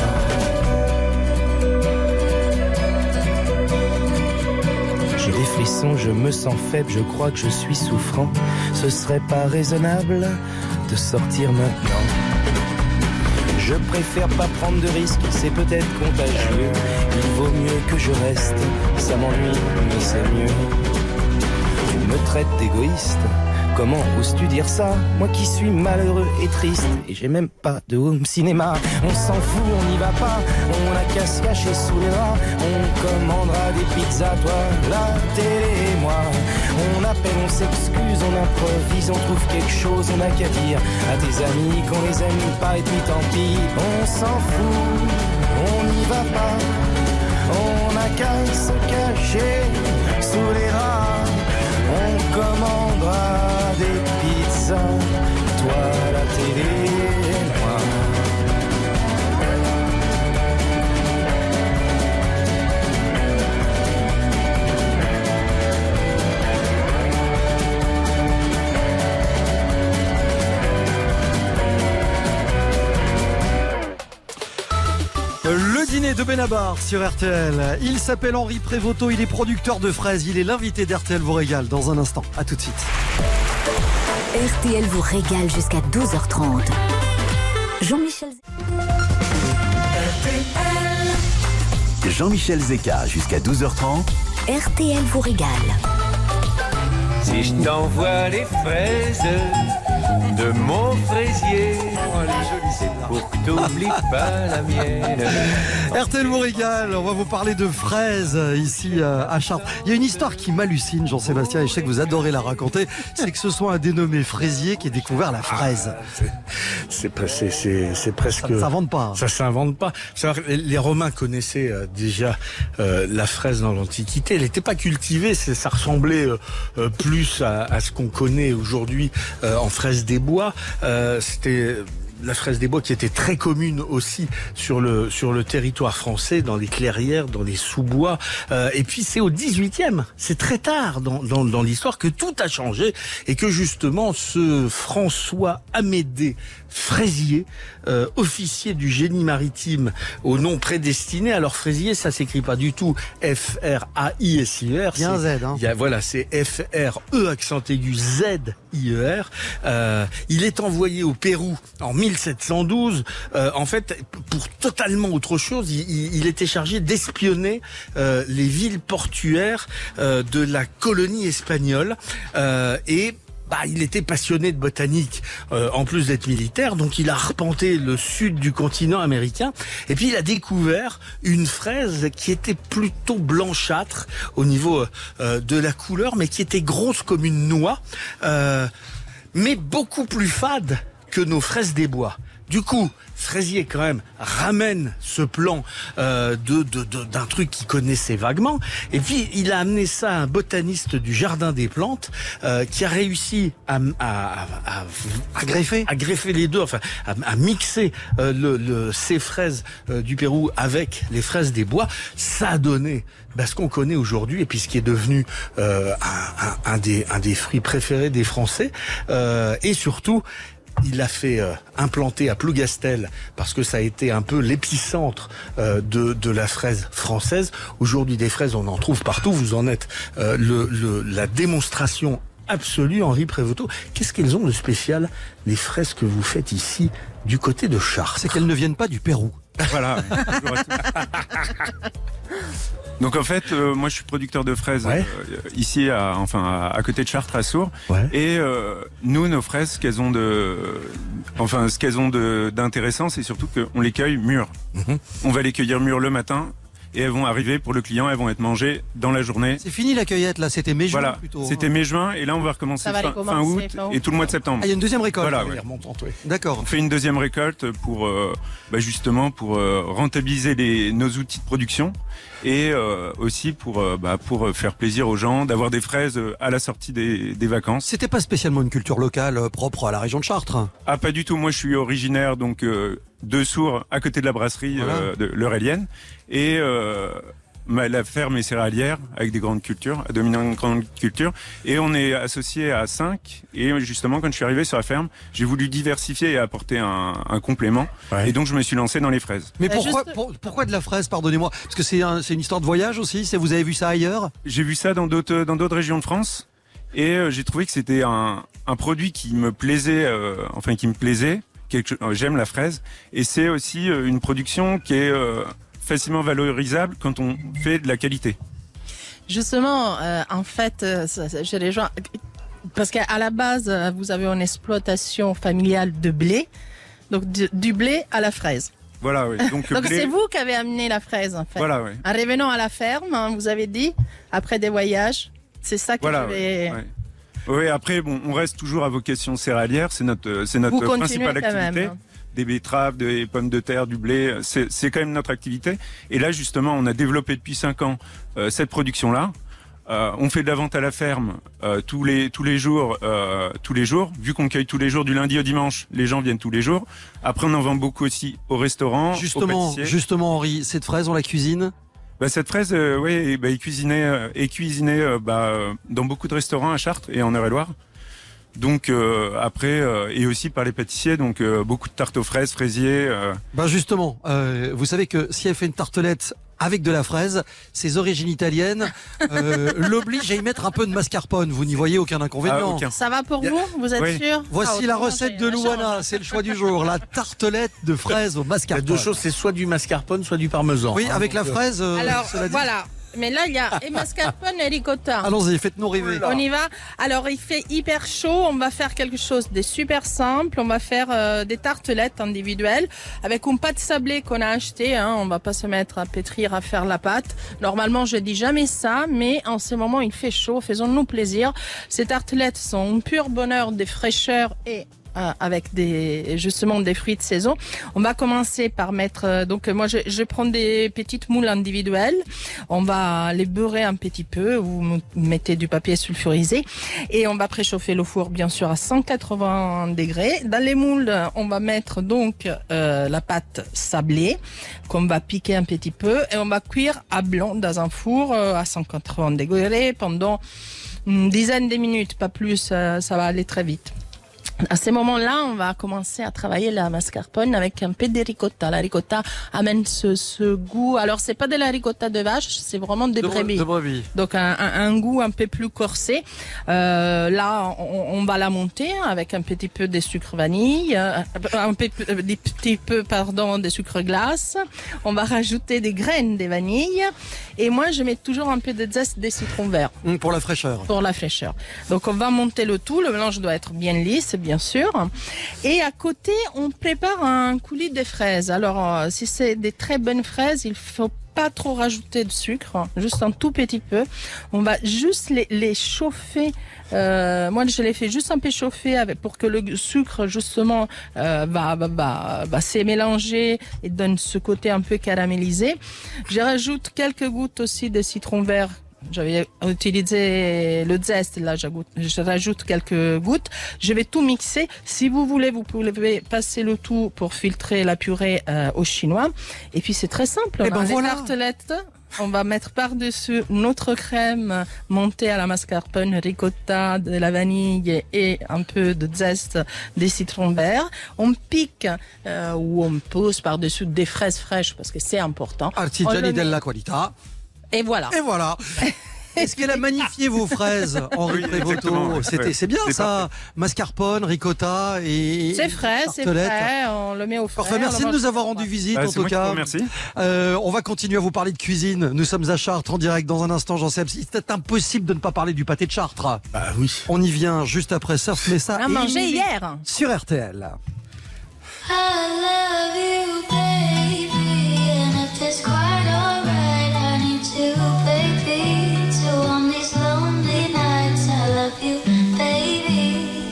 J'ai des frissons, je me sens faible, je crois que je suis souffrant. Ce serait pas raisonnable de sortir maintenant. Je préfère pas prendre de risques, c'est peut-être contagieux. Il vaut mieux que je reste, ça m'ennuie, mais c'est mieux. Tu me traites d'égoïste. Comment oses-tu dire ça? Moi qui suis malheureux et triste. Et j'ai même pas de home cinéma. On s'en fout, on n'y va pas. On a qu'à se cacher sous les draps. On commandera des pizzas, toi, la télé et moi. On appelle, on s'excuse, on improvise, on trouve quelque chose. On a qu'à dire à tes amis qu'on les aime pas et puis tant pis. On s'en fout, on n'y va pas. On a qu'à se cacher sous les draps. On commandera des pizzas, toi la télé et moi. Le dîner de Benabar sur R T L. Il s'appelle Henri Prévoto, il est producteur de fraises. Il est l'invité d'R T L vous régale dans un instant. À tout de suite. R T L vous régale jusqu'à douze heures trente. Jean-Michel Jean-Michel Zeka jusqu'à douze heures trente. R T L vous régale. Si je t'envoie les fraises, de mon fraisier. Pour que t'oublies pas la mienne. R T L vous régale, on va vous parler de fraises ici à Chartres. Il y a une histoire qui m'hallucine, Jean-Sébastien, et je sais que vous adorez la raconter. C'est que ce soit un dénommé fraisier qui ait découvert la fraise. Ah, c'est, c'est, c'est, c'est presque... Ça ne s'invente pas. Ça s'invente pas. Les Romains connaissaient déjà euh, la fraise dans l'Antiquité. Elle n'était pas cultivée, c'est, ça ressemblait euh, plus à, à ce qu'on connaît aujourd'hui euh, en fraise des bois. Euh, c'était... La fraise des bois qui était très commune aussi sur le sur le territoire français, dans les clairières, dans les sous-bois. Euh, et puis c'est au dix-huitième, c'est très tard dans, dans, dans l'histoire que tout a changé et que justement ce François Amédée Fraisier, euh, officier du génie maritime au nom prédestiné. Alors Fraisier, ça s'écrit pas du tout F R A I S I E R. Bien Z, hein. Il y a, voilà, c'est F R E accent aigu Z I E R. Euh, il est envoyé au Pérou en mille sept cent douze. Euh, en fait, pour totalement autre chose, il, il, il était chargé d'espionner euh, les villes portuaires euh, de la colonie espagnole euh, et Bah, il était passionné de botanique, euh, en plus d'être militaire, donc il a arpenté le sud du continent américain, et puis il a découvert une fraise qui était plutôt blanchâtre au niveau euh, de la couleur, mais qui était grosse comme une noix, euh, mais beaucoup plus fade que nos fraises des bois. Du coup, Fraisier quand même ramène ce plan euh, de, de, de, d'un truc qu'il connaissait vaguement. Et puis il a amené ça à un botaniste du Jardin des Plantes euh, qui a réussi à, à, à, à greffer, à greffer les deux, enfin à, à mixer euh, le, le, ces fraises euh, du Pérou avec les fraises des bois. Ça a donné bah, ce qu'on connaît aujourd'hui et puis ce qui est devenu euh, un, un, un, des, un des fruits préférés des Français. Euh, et surtout, il l'a fait euh, implanter à Plougastel parce que ça a été un peu l'épicentre euh, de, de la fraise française. Aujourd'hui, des fraises, on en trouve partout. Vous en êtes euh, le, le, la démonstration absolue, Henri Prévoto. Qu'est-ce qu'elles ont de spécial, les fraises que vous faites ici, du côté de Chartres? C'est qu'elles ne viennent pas du Pérou. Voilà. Donc en fait, euh, moi je suis producteur de fraises ouais. euh, ici, à, enfin à, à côté de Chartres, à Sourds. Ouais. Et euh, nous, nos fraises, ce qu'elles ont de, enfin ce qu'elles ont de d'intéressant, c'est surtout qu'on les cueille mûres. Mm-hmm. On va les cueillir mûres le matin. Et elles vont arriver pour le client, elles vont être mangées dans la journée. C'est fini la cueillette là, c'était mai-juin voilà. plutôt. C'était mai-juin et là on va recommencer fin, fin août et tout le mois de septembre. Ah, il y a une deuxième récolte. Voilà, ouais. D'accord. On fait une deuxième récolte pour euh, bah, justement pour euh, rentabiliser les, nos outils de production et euh, aussi pour euh, bah, pour faire plaisir aux gens, d'avoir des fraises à la sortie des, des vacances. C'était pas spécialement une culture locale euh, propre à la région de Chartres. Ah pas du tout. Moi je suis originaire donc euh, de Sourds, à côté de la brasserie voilà. euh, de l'Eurélienne et euh, la ferme est céréalière avec des grandes cultures, à dominante grande culture, et on est associé à cinq. Et justement, quand je suis arrivé sur la ferme, j'ai voulu diversifier et apporter un, un complément. Ouais. Et donc, je me suis lancé dans les fraises. Mais pourquoi, juste... pour, pourquoi de la fraise, pardonnez-moi? Parce que c'est un, c'est une histoire de voyage aussi. C'est, vous avez vu ça ailleurs? J'ai vu ça dans d'autres, dans d'autres régions de France, et euh, j'ai trouvé que c'était un, un produit qui me plaisait, euh, enfin qui me plaisait. Quelque, euh, j'aime la fraise, et c'est aussi euh, une production qui est euh, facilement valorisable quand on fait de la qualité. Justement, euh, en fait, euh, j'ai les gens parce qu'à la base, vous avez une exploitation familiale de blé, donc du, du blé à la fraise. Voilà, oui. Donc, donc blé... c'est vous qui avez amené la fraise, en fait. Voilà, oui. En revenant à la ferme, hein, vous avez dit, après des voyages, c'est ça que voilà, je vais... oui, oui. Oui, après, bon, on reste toujours à vocation céréalière, c'est notre, c'est notre principale activité. Même. Des betteraves, des pommes de terre, du blé, c'est, c'est quand même notre activité. Et là, justement, on a développé depuis cinq ans euh, cette production-là. Euh, on fait de la vente à la ferme euh, tous les tous les jours, euh, tous les jours. Vu qu'on cueille tous les jours du lundi au dimanche, les gens viennent tous les jours. Après, on en vend beaucoup aussi au restaurant, justement, aux pâtissiers. Justement, Henri, cette fraise, on la cuisine? Bah, cette fraise, euh, oui, bah, est cuisinée, euh, est cuisinée euh, bah, dans beaucoup de restaurants à Chartres et en Eure-et-Loire. Donc euh, après euh, et aussi par les pâtissiers, donc euh, beaucoup de tartes aux fraises, fraisiers. Euh... Ben justement, euh, vous savez que si elle fait une tartelette avec de la fraise, ses origines italiennes euh, l'obligent à y mettre un peu de mascarpone. Vous n'y voyez aucun inconvénient. Ah, aucun. Ça va pour vous? Vous êtes oui. sûr? Voici ah, la recette de Louana, c'est le choix du jour. La tartelette de fraises au mascarpone. Il y a deux choses, c'est soit du mascarpone, soit du parmesan. Oui, avec la fraise. Euh, Alors voilà. mais là, il y a et mascarpone et ricotta. Allons-y, faites-nous rêver. On y va. Alors, il fait hyper chaud. On va faire quelque chose de super simple. On va faire euh, des tartelettes individuelles avec une pâte sablée qu'on a achetée. Hein. On va pas se mettre à pétrir, à faire la pâte. Normalement, je dis jamais ça, mais en ce moment, il fait chaud. Faisons-nous plaisir. Ces tartelettes sont un pur bonheur de fraîcheur et Euh, avec des justement des fruits de saison. On va commencer par mettre euh, donc moi je, je prends des petites moules individuelles. On va les beurrer un petit peu. Vous mettez du papier sulfurisé et on va préchauffer le four bien sûr à cent quatre-vingts degrés. Dans les moules, on va mettre donc euh, la pâte sablée qu'on va piquer un petit peu et on va cuire à blanc dans un four euh, à cent quatre-vingts degrés pendant une dizaine de minutes, pas plus. Euh, ça va aller très vite. À ce moment-là, on va commencer à travailler la mascarpone avec un peu de ricotta. La ricotta amène ce, ce goût. Alors, c'est pas de la ricotta de vache, c'est vraiment des de, brebis. de brebis. Donc, un, un, un goût un peu plus corsé. Euh, là, on, on va la monter avec un petit peu de sucre vanille, un peu, des petits peu, pardon, de sucre glace. On va rajouter des graines de vanille. Et moi, je mets toujours un peu de zeste de citron vert. Pour la fraîcheur. Pour la fraîcheur. Donc, on va monter le tout. Le mélange doit être bien lisse, bien sûr. Et à côté, on prépare un coulis de fraises. Alors, si c'est des très bonnes fraises, il faut pas trop rajouter de sucre, juste un tout petit peu. On va juste les, les chauffer. Euh, moi, je les fais juste un peu chauffer avec, pour que le sucre, justement, euh, va, va, va, va s'est mélangé et donne ce côté un peu caramélisé. Je rajoute quelques gouttes aussi de citron vert. J'avais utilisé le zeste, là je rajoute quelques gouttes. Je vais tout mixer. Si vous voulez, vous pouvez passer le tout pour filtrer la purée euh, au chinois. Et puis c'est très simple. On Et ben a voilà. les tartelettes. On va mettre par-dessus notre crème montée à la mascarpone, ricotta, de la vanille et un peu de zeste des citrons verts. On pique euh, ou on pose par-dessus des fraises fraîches parce que c'est important. Artigiani della qualità. Et voilà. Et voilà. Est-ce qu'elle a magnifié vos fraises, Henri Oui, Prévoto? exactement. C'était, Ouais. c'est bien C'est ça. parfait. Mascarpone, ricotta et. C'est frais, c'est tartelettes. frais, on le met au frais. Parfait, merci de nous avoir rendu visite Bah, en c'est tout moi qui vous cas. remercie. Euh, on va continuer à vous parler de cuisine. Nous sommes à Chartres en direct dans un instant, Jean-Seb. C'est impossible de ne pas parler du pâté de Chartres. Bah oui. On y vient juste après Surf Messa. On a mangé hier. Sur R T L. I love you, baby, and if it's quite alright, I need to, baby, to on these lonely nights. I love you, baby,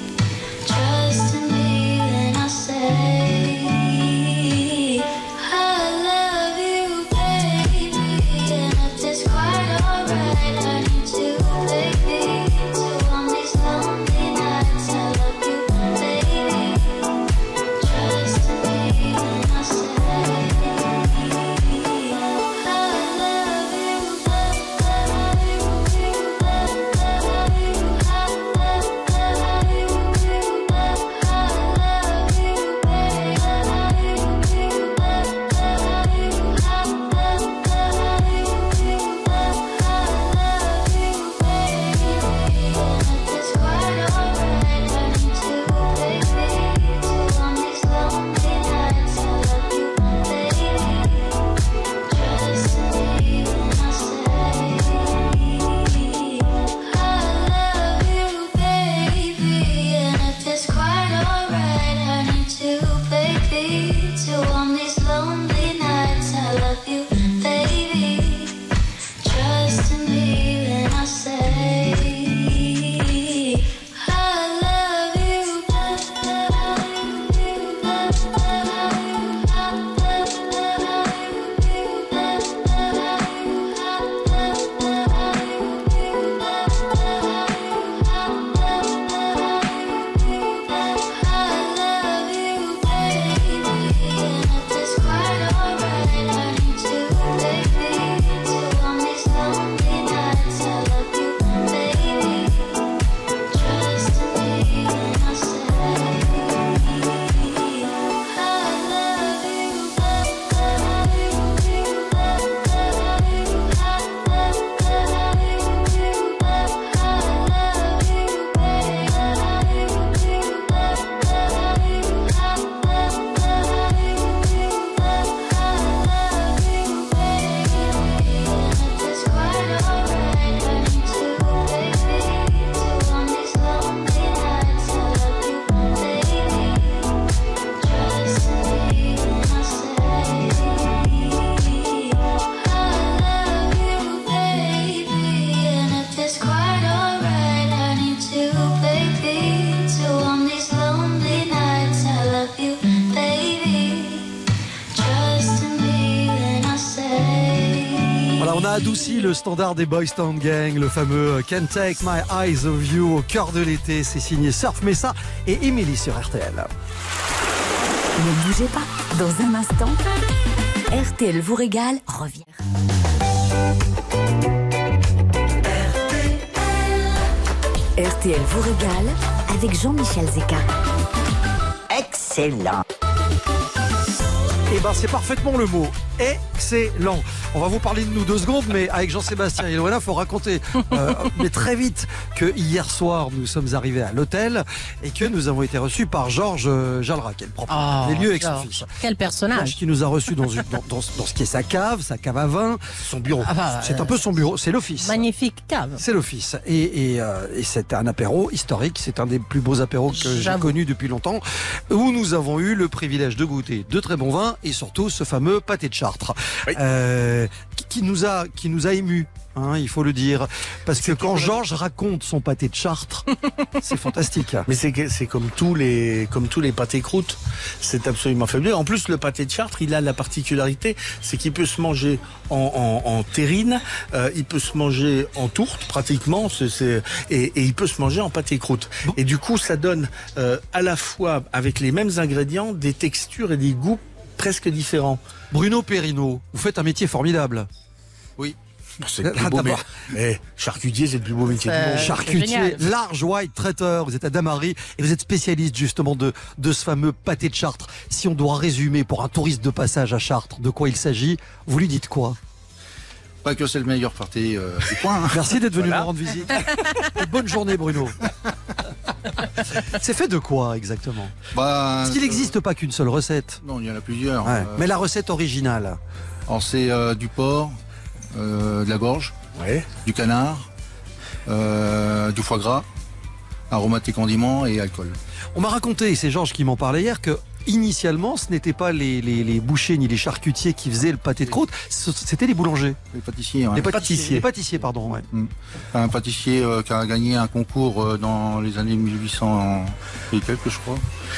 trust in me when I say I love you, baby, and if it's quite alright, I need to, baby, to on these lonely nights. I love you, baby. Trust me. adouci le standard des Boys Town Gang, le fameux Can't Take My Eyes Off You au cœur de l'été. C'est signé Surf Mesa et Emily sur R T L. Ne bougez pas, dans un instant, R T L vous régale revient. R T L vous régale avec Jean-Michel Zeka. Excellent. Eh ben, c'est parfaitement le mot. Excellent. On va vous parler de nous deux secondes, mais avec Jean-Sébastien et Loana, il faut raconter, euh, mais très vite, que hier soir, nous sommes arrivés à l'hôtel et que nous avons été reçus par Georges Jalra, qui est le propriétaire oh, des lieux avec Georges. son fils. Quel personnage. Georges qui nous a reçus dans, une, dans, dans, dans ce qui est sa cave, sa cave à vin, son bureau. Ah bah, c'est euh, un peu son bureau, c'est l'office. Magnifique cave. C'est l'office. Et, et, euh, et c'est un apéro historique, c'est un des plus beaux apéros que j'ai connu depuis longtemps, où nous avons eu le privilège de goûter de très bons vins et surtout ce fameux pâté de Chartres. Oui. Euh, qui, qui nous a qui nous a émus, hein, il faut le dire, parce que quand Georges raconte son pâté de Chartres, c'est fantastique. Mais c'est c'est comme tous les comme tous les pâtés croûtes, c'est absolument fabuleux. En plus, le pâté de Chartres, il a la particularité, c'est qu'il peut se manger en, en, en terrine, euh, il peut se manger en tourte pratiquement, c'est, c'est, et, et il peut se manger en pâté croûte. Bon. Et du coup, ça donne euh, à la fois avec les mêmes ingrédients des textures et des goûts presque différents. Bruno Perrino, vous faites un métier formidable. Oui. C'est le plus beau, mais, mais charcutier, c'est le plus beau métier du monde. Charcutier, large white traiteur, vous êtes à Damary et vous êtes spécialiste justement de, de ce fameux pâté de Chartres. Si on doit résumer pour un touriste de passage à Chartres de quoi il s'agit, vous lui dites quoi? Pas que c'est le meilleur pâté euh, du coin. Hein. Merci d'être venu voilà. nous rendre visite. Et bonne journée, Bruno. C'est fait de quoi exactement? bah, Parce qu'il n'existe euh... pas qu'une seule recette. Non, il y en a plusieurs. Ouais. Euh... Mais la recette originale? Alors c'est euh, du porc, euh, de la gorge, ouais. du canard, euh, du foie gras, aromates et condiments et alcool. On m'a raconté, et c'est Georges qui m'en parlait hier, que initialement, ce n'était pas les, les, les bouchers ni les charcutiers qui faisaient le pâté de croûte, c'était les boulangers. Les pâtissiers, ouais. Les pâtissiers. Les pâtissiers, pardon, ouais. Mmh. Un pâtissier euh, qui a gagné un concours euh, dans les années mille huit cents et quelques, je crois.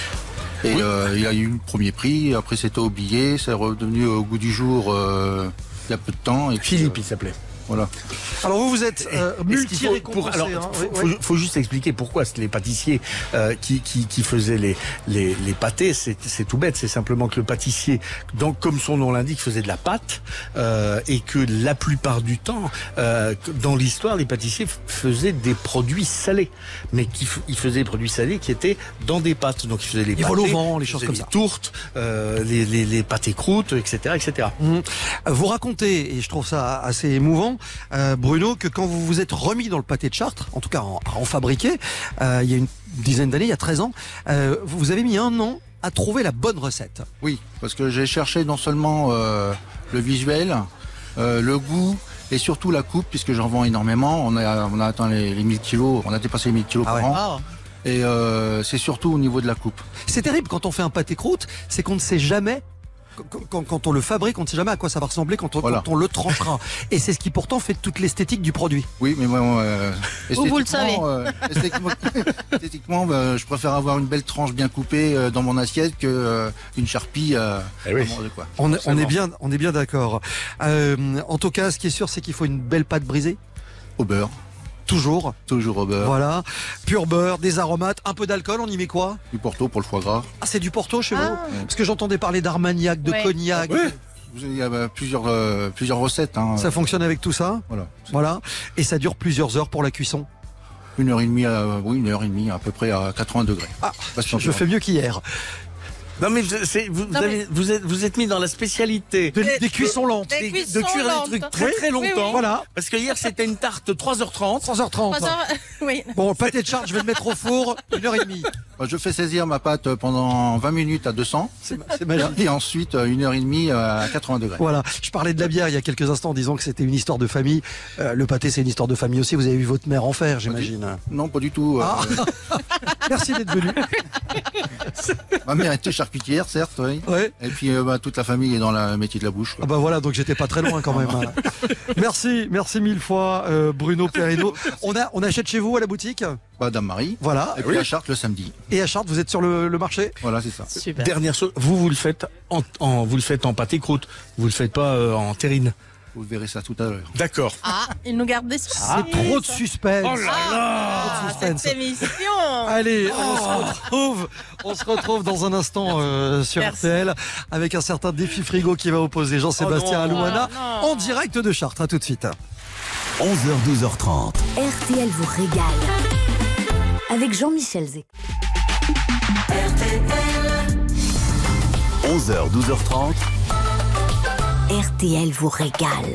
Et oui. euh, il a eu le premier prix, après c'était au billet, c'est redevenu au goût du jour euh, il y a peu de temps. Et Philippe, puis, euh, il s'appelait. Voilà. Alors vous, vous êtes euh, multi-récompensé. Alors, hein, faut, oui, faut, faut juste expliquer pourquoi les pâtissiers euh, qui, qui, qui faisaient les, les, les pâtés, c'est, c'est tout bête. C'est simplement que le pâtissier, donc, comme son nom l'indique, faisait de la pâte euh, et que la plupart du temps, euh, dans l'histoire, les pâtissiers faisaient des produits salés, mais qui ils faisaient des produits salés qui étaient dans des pâtes. Donc ils faisaient les, les vols au vent, les choses comme ça, les tourtes, euh, les, les, les pâtés croûtes, et cetera, et cetera. Mmh. Vous racontez, et je trouve ça assez émouvant, Euh, Bruno, que quand vous vous êtes remis dans le pâté de Chartres, en tout cas en, en fabriquer, euh, il y a une dizaine d'années, il y a treize ans, euh, vous avez mis un an à trouver la bonne recette. Oui, parce que j'ai cherché non seulement euh, le visuel, euh, le goût et surtout la coupe, puisque j'en vends énormément. On a, on a atteint les, les mille kilos, on a dépassé les mille kilos ah par ouais. an. Ah. Et euh, c'est surtout au niveau de la coupe. C'est terrible quand on fait un pâté croûte, c'est qu'on ne sait jamais. Quand, quand on le fabrique, on ne sait jamais à quoi ça va ressembler quand on, voilà. quand on le tranchera. Et c'est ce qui pourtant fait toute l'esthétique du produit. Oui, mais moi, euh, vous, vous le savez. Euh, esthétiquement, esthétiquement bah, je préfère avoir une belle tranche bien coupée euh, dans mon assiette que euh, une charpie. Euh, eh oui. quoi. On, on est bien, on est bien d'accord. Euh, en tout cas, ce qui est sûr, c'est qu'il faut une belle pâte brisée. Au beurre. Toujours. Toujours au beurre. Voilà. Pur beurre, des aromates, un peu d'alcool, on y met quoi? Du Porto pour le foie gras. Ah, c'est du Porto chez ah. vous? Parce que j'entendais parler d'Armagnac, de ouais. cognac. Oui. Il y a bah, plusieurs, euh, plusieurs recettes. Hein. Ça fonctionne avec tout ça? Voilà. Voilà. Et ça dure plusieurs heures pour la cuisson? Une heure et demie, à, oui, une heure et demie, à peu près à quatre-vingts degrés. Ah, je, je fais mieux qu'hier. Non mais c'est, vous, non, avez, mais... vous êtes vous êtes mis dans la spécialité de, des, des cuissons lentes, des, des cuissons de cuire lentes. des trucs très très longtemps. Oui, oui. Voilà. Parce que hier c'était une tarte trois heures trente. trois heures trente. Oui. Bon, le pâté de Chartres, je vais le mettre au four une heure et demie. Je fais saisir ma pâte pendant vingt minutes à deux cents. C'est, c'est magique. Et ensuite une heure et demie à quatre-vingts degrés. Voilà. Je parlais de la bière il y a quelques instants en disant que c'était une histoire de famille. Euh, le pâté c'est une histoire de famille aussi. Vous avez vu votre mère en faire, j'imagine. Non, pas du tout. Ah. Euh... Merci d'être venu. Ma mère était charcutière, certes. Oui. Ouais. Et puis euh, bah, toute la famille est dans le métier de la bouche. Quoi. Ah bah voilà, donc j'étais pas très loin quand même. Merci, merci mille fois euh, Bruno Perrino. On a, on achète chez vous à la boutique? Bah, Dame Marie. Voilà. Et puis oui. à Chartres le samedi. Et à Chartres, vous êtes sur le, le marché? Voilà, c'est ça. Super. Dernière chose, vous vous le faites en, en vous le faites en pâté croûte, vous le faites pas euh, en terrine. Vous verrez ça tout à l'heure. D'accord. Ah, il nous garde des C'est trop de suspense. Oh là là. Ah, suspense. cette émission. Allez, on se retrouve, on se retrouve dans un instant euh, sur Merci. R T L avec un certain défi frigo qui va opposer Jean-Sébastien Oh à non. Louana Oh non. en direct de Chartres. À tout de suite. onze heures douze heures trente. R T L vous régale. Avec Jean-Michel Zek. onze heures douze heures trente. R T L vous régale.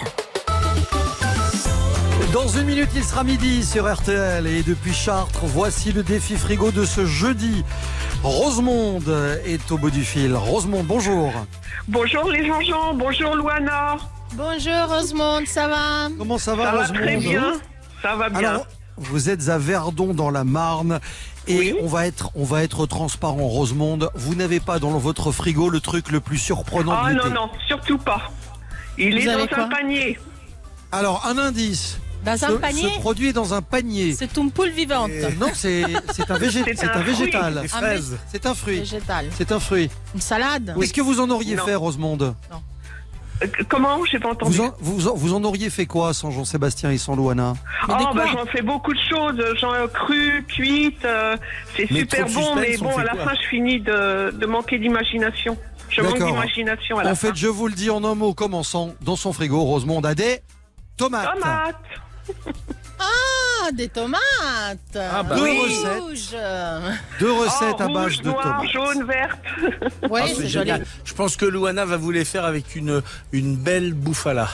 Dans une minute, il sera midi sur R T L et depuis Chartres, voici le défi frigo de ce jeudi. Rosemonde est au bout du fil. Rosemonde, bonjour. Bonjour les Jean-Jean, bonjour Louana. Bonjour Rosemonde, ça va? Comment ça va, Ça va Rosemonde? très bien, ça va bien. Alors, vous êtes à Verdon dans la Marne et Oui. on va être on va être transparent, Rosemonde. Vous n'avez pas dans votre frigo le truc le plus surprenant Ah de non, l'été. non, surtout pas. Il Vous est avez dans quoi un panier. Alors, un indice. Dans Ce, un panier? ce produit est dans un panier. C'est une poule vivante. Et non, c'est c'est un, végé- C'est c'est un un fruit. végétal. Les Un fraises. C'est un fruit. Végétal. C'est un fruit. Une salade? Est-ce que vous en auriez Non. fait, Rosemonde? Euh, comment? J'ai pas entendu. vous en, vous, en, vous en auriez fait quoi sans Jean-Sébastien et sans Louana? Mais de Oh, bah, quoi? j'en fais beaucoup de choses. J'en ai cru, cuite. euh, c'est Mais super trop de bon, suspense, mais on bon, fait à la quoi fin, je finis de, de manquer d'imagination. Je manque D'accord. d'imagination à la En fin. fait, je vous le dis en un mot commençant, dans son frigo, Rosemonde a des tomates. Tomates. Ah, des tomates. Ah, bah Deux oui. recettes. Rouges. Deux recettes Oh, à base rouge, de noir, tomates. jaune, verte. Oui, Ah, c'est joli. génial. Je pense que Louana va vous les faire avec une, une belle bouffala.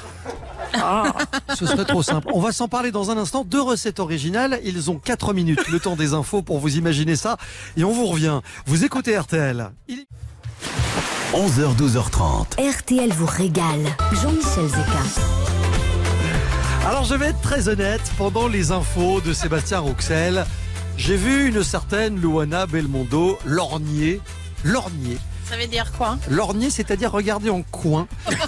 Ce serait trop simple. On va s'en parler dans un instant. Deux recettes originales. Ils ont quatre minutes, le temps des infos pour vous imaginer ça. Et on vous revient. Vous écoutez R T L. Il est- onze heures douze heures trente. R T L vous régale. Jean-Michel Zeka. Alors je vais être très honnête, pendant les infos de Sébastien Rouxel, j'ai vu une certaine Louana Belmondo lorgner, lorgner, Ça veut dire quoi? lorgner, c'est-à-dire regarder en coin.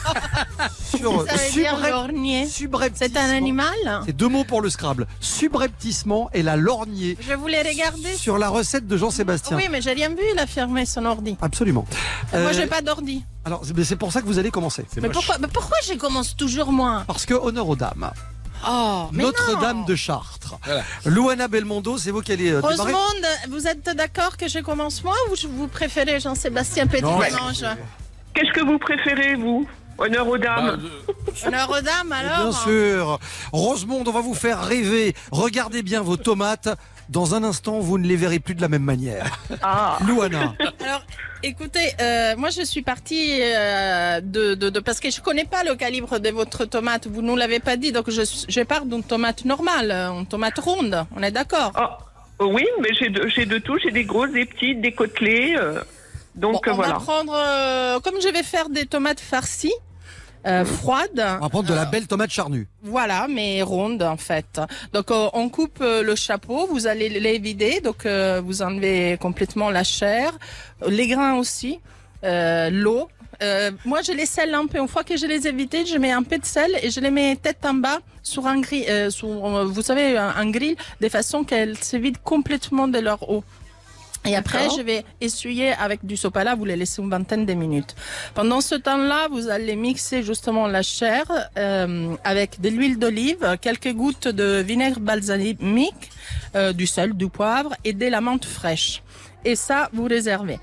sur Ça veut dire subrep- lorgner. subrepticement. C'est un animal? C'est deux mots pour le Scrabble. Subrepticement et la lorgner Je voulais regarder. sur la recette de Jean-Sébastien. Oui, mais j'ai rien vu, il a fermé son ordi. Absolument. Moi, Euh, j'ai pas d'ordi. Alors c'est c'est pour ça que vous allez commencer. Mais pourquoi, mais pourquoi je commence toujours moi? Parce que honneur aux dames. Oh, mais Notre-Dame non. de Chartres. Voilà. Louana Belmondo, c'est vous qui allez euh, démarrer. Rosemonde, vous êtes d'accord que je commence moi ou je- vous préférez Jean-Sébastien Non, Petit-Demange? Qu'est-ce que vous préférez, vous? Honneur aux dames. Honneur aux dames, alors? Bien sûr. Rosemonde, on va vous faire rêver. Regardez bien vos tomates. Dans un instant, vous ne les verrez plus de la même manière. Ah. Louana. Alors, écoutez, euh, moi je suis partie euh, de, de, de... Parce que je connais pas le calibre de votre tomate, vous nous l'avez pas dit, donc je, je pars d'une tomate normale, une tomate ronde, on est d'accord? Ah, oui, mais j'ai de, j'ai de tout. J'ai des grosses, des petites, des côtelées. euh, donc Bon, euh, on voilà. va prendre, euh, comme je vais faire des tomates farcies, euh, froides. On va prendre de la belle tomate charnue. Voilà, mais ronde en fait. Donc euh, on coupe euh, le chapeau, vous allez les vider, donc euh, vous enlevez complètement la chair, les grains aussi, euh, l'eau. Euh, moi je les sel un peu. Une fois que je les ai vidés, je mets un peu de sel et je les mets tête en bas sur un grill, euh, sur, euh, vous savez, un, un grill, de façon qu'elles se vident complètement de leur eau. Et après, D'accord. je vais essuyer avec du sopalin, vous les laissez une vingtaine de minutes. Pendant ce temps-là, vous allez mixer justement la chair euh, avec de l'huile d'olive, quelques gouttes de vinaigre balsamique, euh, du sel, du poivre et de la menthe fraîche. Et ça, vous réservez.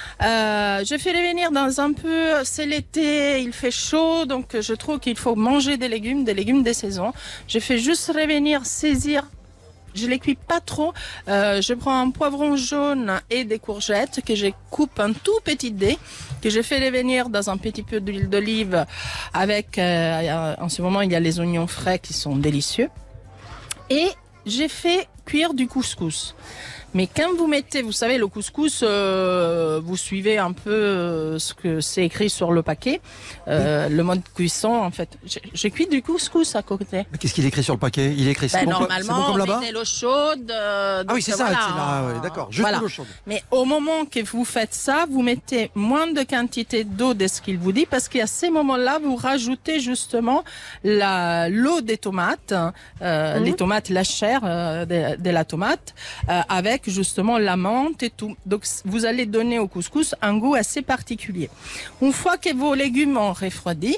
Euh, je fais revenir dans un peu, c'est l'été, il fait chaud, donc je trouve qu'il faut manger des légumes, des légumes de saison. Je fais juste revenir, saisir. Je les cuis pas trop. Euh, je prends un poivron jaune et des courgettes que je coupe en tout petit dés, que je fais revenir dans un petit peu d'huile d'olive avec, euh, en ce moment, il y a les oignons frais qui sont délicieux. Et j'ai fait cuire du couscous. Mais quand vous mettez, vous savez, le couscous, euh, vous suivez un peu euh, ce que c'est écrit sur le paquet, euh, le mode cuisson, en fait. J'ai- J'ai cuit du couscous à côté. Mais qu'est-ce qu'il écrit sur le paquet? Il est écrit, c'est Ben, bon, comme- c'est normalement, bon comme on là-bas? met de l'eau chaude. euh, Ah oui, donc, c'est ça, voilà, c'est là, on- ouais, d'accord. Juste voilà. de l'eau chaude. Mais au moment que vous faites ça, vous mettez moins de quantité d'eau de ce qu'il vous dit, parce qu'à ces moments-là, vous rajoutez justement la l'eau des tomates, euh, Mhm. les tomates, la chair euh, de, de la tomate, euh, avec justement la menthe et tout. Donc vous allez donner au couscous un goût assez particulier. Une fois que vos légumes ont refroidi,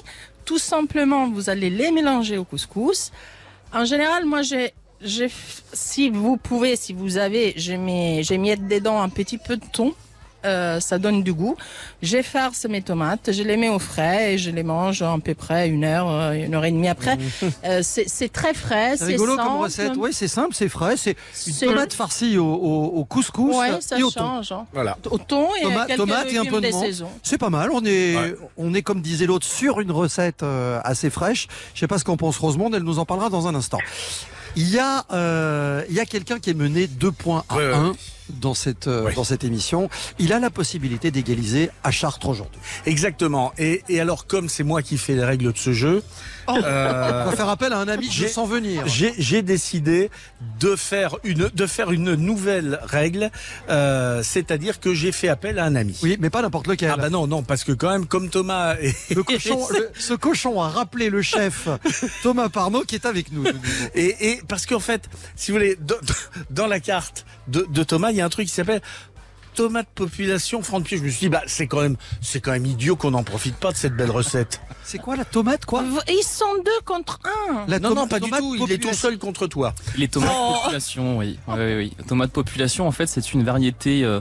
tout simplement, vous allez les mélanger au couscous. En général, moi, j'ai, j'ai, si vous pouvez, si vous avez, j'ai mis, j'ai mis dedans un petit peu de thon. Euh, ça donne du goût. J'efface mes tomates, je les mets au frais et je les mange à peu près une heure, une heure et demie après. Euh, c'est, c'est très frais, c'est rigolo simple. comme recette. Oui, c'est simple, c'est frais. C'est une C'est- tomate farcie au, au, au couscous Ouais, ça et au thon. change. Hein. Voilà. Au thon et Toma- quelques tomate et un légumes peu de des menthe. saisons. C'est pas mal. On est, on est comme disait l'autre sur une recette euh, assez fraîche. Je sais pas ce qu'en pense Rosemonde. Elle nous en parlera dans un instant. Il y a, euh, il y a quelqu'un qui est mené deux points à Ouais, ouais. un dans cette, euh, dans cette émission. Il a la possibilité d'égaliser à Chartres aujourd'hui. Exactement. Et, et alors, comme c'est moi qui fais les règles de ce jeu, On va faire appel à un ami j'ai- sans venir. J'ai, j'ai décidé de faire une, de faire une nouvelle règle, euh, c'est-à-dire que j'ai fait appel à un ami. Oui, mais pas n'importe lequel. Ah bah non, non, parce que quand même, comme Thomas et Le cochon, le- ce cochon a rappelé le chef Thomas Parnot qui est avec nous. Et, et parce qu'en fait, si vous voulez, dans, dans la carte de, de Thomas, il y a un truc qui s'appelle tomate population franc de pied. Je me suis dit, bah c'est quand même, c'est quand même idiot qu'on n'en profite pas de cette belle recette. C'est quoi la tomate, quoi? Ils sont deux contre un. La non, tom- non, pas du tomate tout. Il est tout population. seul contre toi. Les tomates Oh. population, oui. Oui, oui, oui. Tomate population, en fait, c'est une variété euh,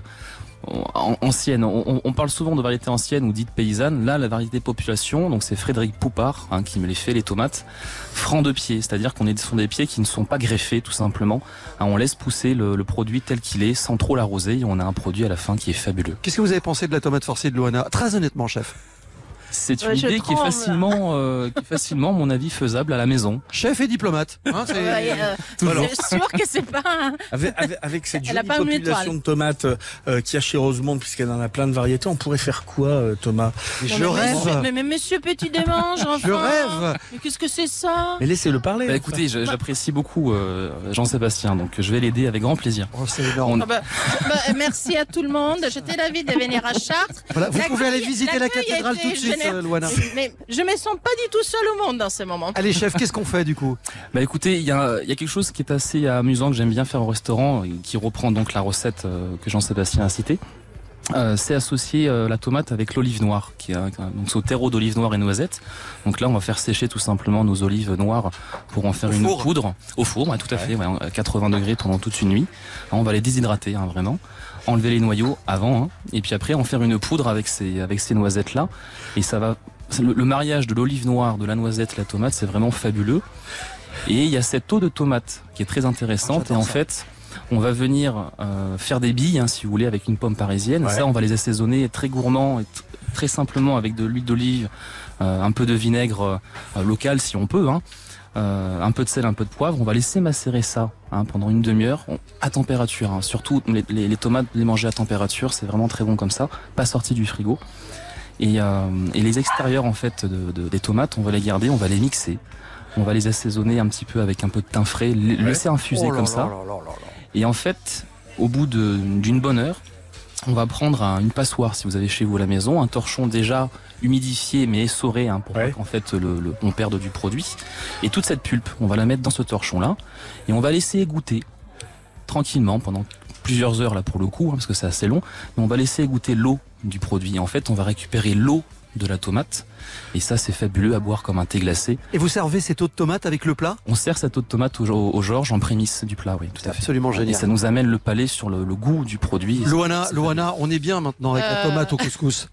an- ancienne. On, on- on parle souvent de variété ancienne ou dite paysanne. Là, la variété population, donc c'est Frédéric Poupard hein, qui me les fait, les tomates. Franc de pied, c'est-à-dire qu'on est sur des pieds qui ne sont pas greffés, tout simplement. Hein, on laisse pousser le, le produit tel qu'il est, sans trop l'arroser, et on a un produit à la fin qui est fabuleux. Qu'est-ce que vous avez pensé de la tomate farcie de Loana? Très honnêtement, chef. C'est une Ouais, je idée qui est tremble. facilement, euh, qui est facilement, à mon avis, faisable à la maison. Chef et diplomate. Hein, c'est- Ouais, euh, Toujours. c'est sûr que c'est pas. un- Avec, avec, avec cette Elle a jolie pas une population étoile. de tomates euh, qu'il y a chez Rosemonde, puisqu'elle en a plein de variétés, on pourrait faire quoi, euh, Thomas? Je Non, mais rêve. monsieur- Mais, mais monsieur Petit Démange, enfin. Je rêve. Mais qu'est-ce que c'est ça? Mais laissez-le parler. Bah, écoutez, je- j'apprécie beaucoup euh, Jean-Sébastien, donc je vais l'aider avec grand plaisir. Oh, c'est énorme. On- Ah bah, bah, merci à tout le monde. J'étais ravie de venir à Chartres. Voilà, vous pouvez aller L'accueil- visiter la l'accueil cathédrale était tout de suite, génial. euh, Loana. Mais je me sens pas du tout seule au monde dans ce moment. Allez, chef, qu'est-ce qu'on fait du coup? Bah écoutez, il y a, il y a quelque chose qui est assez amusant que j'aime bien faire au restaurant, et qui reprend donc la recette euh, que Jean-Sébastien a citée. Euh, c'est associer euh, la tomate avec l'olive noire, qui est un- donc c'est au terreau d'olive noire et noisettes. Donc là, on va faire sécher tout simplement nos olives noires pour en faire Au une four. poudre au four, ouais, tout à fait, ouais, à quatre-vingts degrés pendant toute une nuit. Alors, on va les déshydrater hein, vraiment, enlever les noyaux avant, hein, et puis après en faire une poudre avec ces avec ces noisettes là, et ça va. Le, le mariage de l'olive noire, de la noisette, la tomate, c'est vraiment fabuleux. Et il y a cette eau de tomate qui est très intéressante. Ah, et en ça. fait, on va venir euh, faire des billes, hein, si vous voulez, avec une pomme parisienne. Ouais. Ça, on va les assaisonner très gourmand et t- très simplement avec de l'huile d'olive, euh, un peu de vinaigre euh, local si on peut, hein, euh, un peu de sel, un peu de poivre. On va laisser macérer ça hein, pendant une demi-heure on- à température. Hein. Surtout les, les, les tomates, les manger à température, c'est vraiment très bon comme ça, pas sorti du frigo. Et, euh, et les extérieurs en fait de, de- des tomates, on va les garder, on va les mixer, on va les assaisonner un petit peu avec un peu de thym frais, les laisser infuser Oh là comme là ça. là là là là. Et en fait, au bout de- d'une bonne heure, on va prendre un- une passoire si vous avez chez vous à la maison, un torchon déjà humidifié mais essoré hein, pour Ouais. pas qu'en fait le, le- on perde du produit. Et toute cette pulpe, on va la mettre dans ce torchon là et on va laisser égoutter tranquillement pendant plusieurs heures là pour le coup hein, parce que c'est assez long. Mais on va laisser égoutter l'eau du produit. Et en fait, on va récupérer l'eau de la tomate et ça c'est fabuleux à boire comme un thé glacé. Et vous servez cette eau de tomate avec le plat? On sert cette eau de tomate au, au, au Georges en prémisse du plat, oui, tout à fait. Absolument Et génial. ça nous amène le palais sur le, le goût du produit. Et Loana, c'est- Loana, on est bien maintenant avec la Euh. tomate au couscous.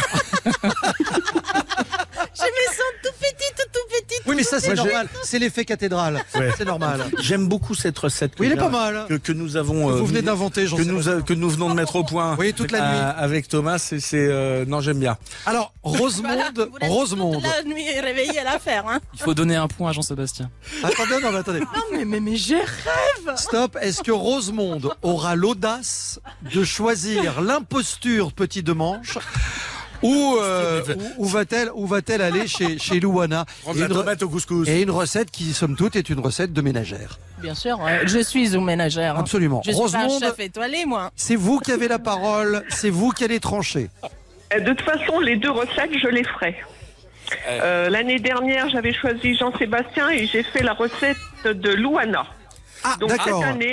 Je me sens tout petite, tout petite. Oui, mais ça c'est Moi, j'ai- normal. C'est l'effet cathédrale. Ouais. C'est normal. J'aime beaucoup cette recette. que Oui, il est vient- pas mal. Que, que nous avons. Que euh, vous venez mis- d'inventer, j'en que sais nous, pas. a- que nous venons de mettre au point. Oui, toute la euh, nuit. avec Thomas, c'est, c'est euh, non, j'aime bien. Alors, Rosemonde, Vous laissez Rosemonde. toute la nuit réveillée à l'affaire, hein. Il faut donner un point à Jean-Sébastien. Attendez, non, mais attendez. Non, mais, mais, mais je rêve. Stop. Est-ce que Rosemonde aura l'audace de choisir l'imposture petit de manche ou, euh, ou, ou va-t-elle ou va-t-elle aller chez, chez Loana Prendre et la une, tomate au couscous. et une recette qui, somme toute, est une recette de ménagère. Bien sûr, ouais. Je suis une ménagère. hein. Absolument. Je suis pas un Rosemonde, chef étoilé, moi. c'est vous qui avez la parole, c'est vous qui allez trancher. Euh, De toute façon, les deux recettes, je les ferai. Euh, L'année dernière, j'avais choisi Jean-Sébastien et j'ai fait la recette de Louana. Ah, Donc cette d'accord. année,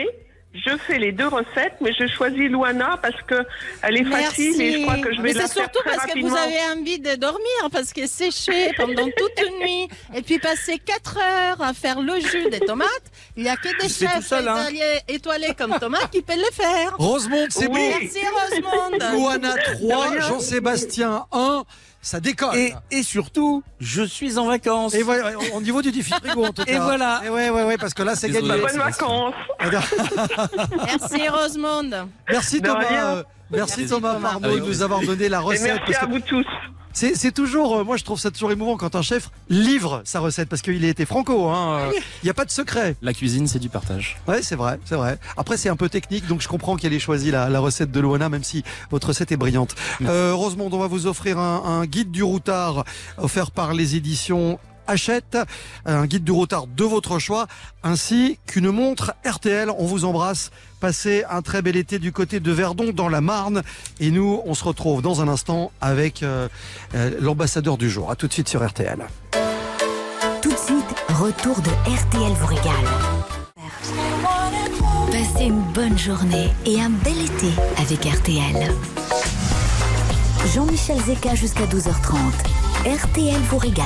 Je fais les deux recettes, mais je choisis Luana parce que elle est Merci. facile et je crois que je vais mais la c'est faire surtout très parce rapidement. que vous avez envie de dormir, parce que sécher pendant toute une nuit et puis passer quatre heures à faire le jus des tomates, il n'y a que des C'est tout chefs seul, hein. étoilés, étoilés comme Thomas qui peuvent le faire. Rosemonde, c'est Oui. bon. Merci Rosemonde. Luana trois, De rien. Jean-Sébastien un. Ça décolle. Et, et surtout, je suis en vacances. Et voilà, au niveau du défi frigo en tout cas. Et voilà. Et ouais, ouais, ouais, parce que là, c'est Désolé. gagné. Bonnes vacances. Merci Rosemonde. Merci De Thomas. rien. euh, Merci Thomas Thomas. Parnot de nous avoir donné la Et recette. merci parce à que vous tous. C'est c'est toujours, euh, moi je trouve ça toujours émouvant quand un chef livre sa recette parce qu'il a été franco. hein, euh, Il n'y a pas de secret. La cuisine, c'est du partage. Ouais, c'est vrai, c'est vrai. Après, c'est un peu technique, donc je comprends qu'elle ait choisi la, la recette de Luana, même si votre recette est brillante. Euh, Rosemonde, on va vous offrir un, un guide du routard offert par les éditions Hachette, un guide du routard de votre choix, ainsi qu'une montre R T L. On vous embrasse. Passez un très bel été du côté de Verdon, dans la Marne. Et nous, on se retrouve dans un instant avec euh, euh, l'ambassadeur du jour. À tout de suite sur R T L. Tout de suite, retour de R T L vous régale. Passez une bonne journée et un bel été avec R T L. Jean-Michel Zeka jusqu'à douze heures trente. R T L vous régale.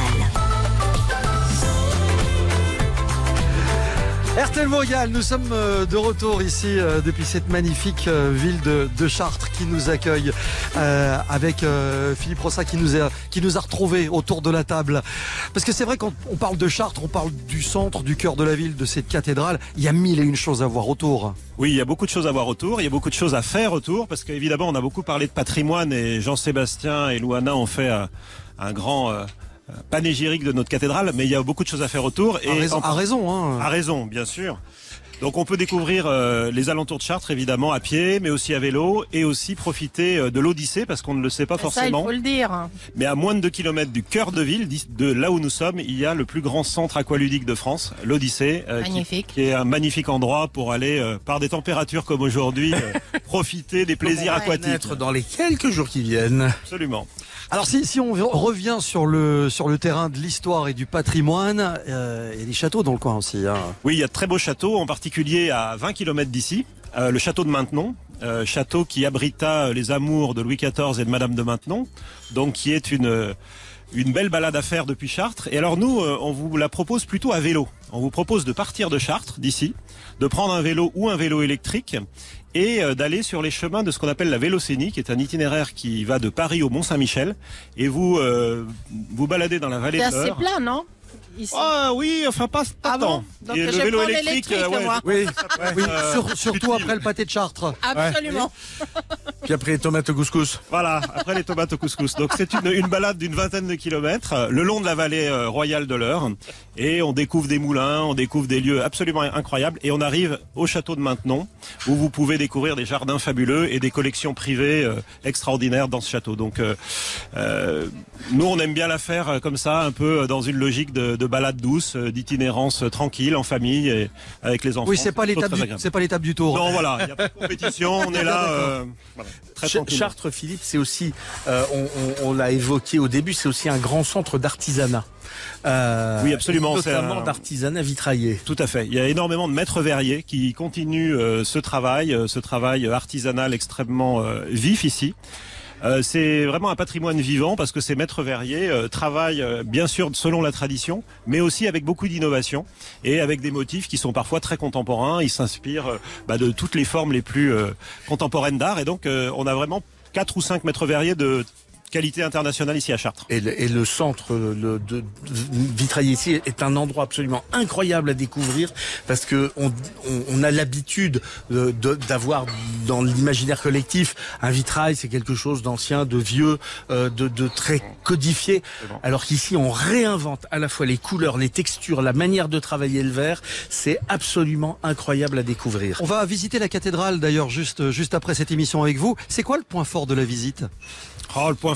R T L vous régale, nous sommes euh, de retour ici euh, depuis cette magnifique euh, ville de, de Chartres qui nous accueille euh, avec euh, Philippe Rossa qui nous a qui nous a retrouvés autour de la table. Parce que c'est vrai, quand on parle de Chartres, on parle du centre, du cœur de la ville, de cette cathédrale. Il y a mille et une choses à voir autour. Oui, il y a beaucoup de choses à voir autour, il y a beaucoup de choses à faire autour, parce qu'évidemment, on a beaucoup parlé de patrimoine et Jean-Sébastien et Luana ont fait un, un grand euh, panégyrique de notre cathédrale, mais il y a beaucoup de choses à faire autour. Et À raison, en- à raison, hein. À raison, bien sûr. Donc on peut découvrir euh, les alentours de Chartres, évidemment, à pied, mais aussi à vélo, et aussi profiter euh, de l'Odyssée, parce qu'on ne le sait pas Ça, il forcément. faut le dire. Mais à moins de deux kilomètres du cœur de ville, d'ici- de là où nous sommes, il y a le plus grand centre aqualudique de France, l'Odyssée, euh, qui, Magnifique. qui est un magnifique endroit pour aller, euh, par des températures comme aujourd'hui, euh, profiter des plaisirs aquatiques. Être dans les quelques jours qui viennent. Absolument. Alors si, si on revient sur le, sur le terrain de l'histoire et du patrimoine, euh, il y a des châteaux dans le coin aussi. Hein. Oui, il y a de très beaux châteaux, en particulier à vingt kilomètres d'ici. Euh, le château de Maintenon, euh, château qui abrita les amours de Louis quatorze et de Madame de Maintenon, donc qui est une, une belle balade à faire depuis Chartres. Et alors nous, euh, on vous la propose plutôt à vélo. On vous propose de partir de Chartres, d'ici, de prendre un vélo ou un vélo électrique et euh, d'aller sur les chemins de ce qu'on appelle la Vélocénie, qui est un itinéraire qui va de Paris au Mont-Saint-Michel. Et vous euh, vous baladez dans la vallée C'est de assez l'Eure. plat, non Ici. Ah oui, enfin pas, pas Ah tant. bon Donc Et je vais prendre l'électrique, moi. Oui, oui, euh, sur- surtout après le pâté de Chartres. Absolument. Puis après les tomates au couscous. Voilà, après les tomates au couscous. Donc c'est une, une balade d'une vingtaine de kilomètres euh, le long de la vallée euh, royale de l'Eure. Et on découvre des moulins, on découvre des lieux absolument incroyables. Et on arrive au château de Maintenon, où vous pouvez découvrir des jardins fabuleux et des collections privées euh, extraordinaires dans ce château. Donc euh, euh, nous, on aime bien la faire euh, comme ça, un peu euh, dans une logique de, de balade douce, euh, d'itinérance euh, tranquille, en famille et avec les enfants. Oui, c'est pas plutôt l'étape très du, agréable. c'est pas l'étape du tour. Non, voilà, il n'y a pas de compétition, on est là euh, voilà, très Ch- tranquille. Chartres, Philippe, c'est aussi, euh, on, on- on l'a évoqué au début, c'est aussi un grand centre d'artisanat. Euh, Oui, absolument, c'est Notamment un- d'artisanat vitraillé. Tout à fait. Il y a énormément de maîtres verriers qui continuent euh, ce travail, euh, ce travail artisanal extrêmement euh, vif ici. Euh, c'est vraiment un patrimoine vivant parce que ces maîtres verriers euh, travaillent euh, bien sûr selon la tradition, mais aussi avec beaucoup d'innovation et avec des motifs qui sont parfois très contemporains. Ils s'inspirent euh, bah, de toutes les formes les plus euh, contemporaines d'art et donc euh, on a vraiment quatre ou cinq maîtres verriers de qualité internationale ici à Chartres. Et le, et le centre le, de, de vitraillé ici est un endroit absolument incroyable à découvrir parce que on, on, on a l'habitude de- de- d'avoir dans l'imaginaire collectif un vitrail, c'est quelque chose d'ancien, de vieux, euh, de, de très codifié. Alors qu'ici on réinvente à la fois les couleurs, les textures, la manière de travailler le verre. C'est absolument incroyable à découvrir. On va visiter la cathédrale d'ailleurs juste, juste après cette émission avec vous. C'est quoi le point fort de la visite ? Oh, le point fort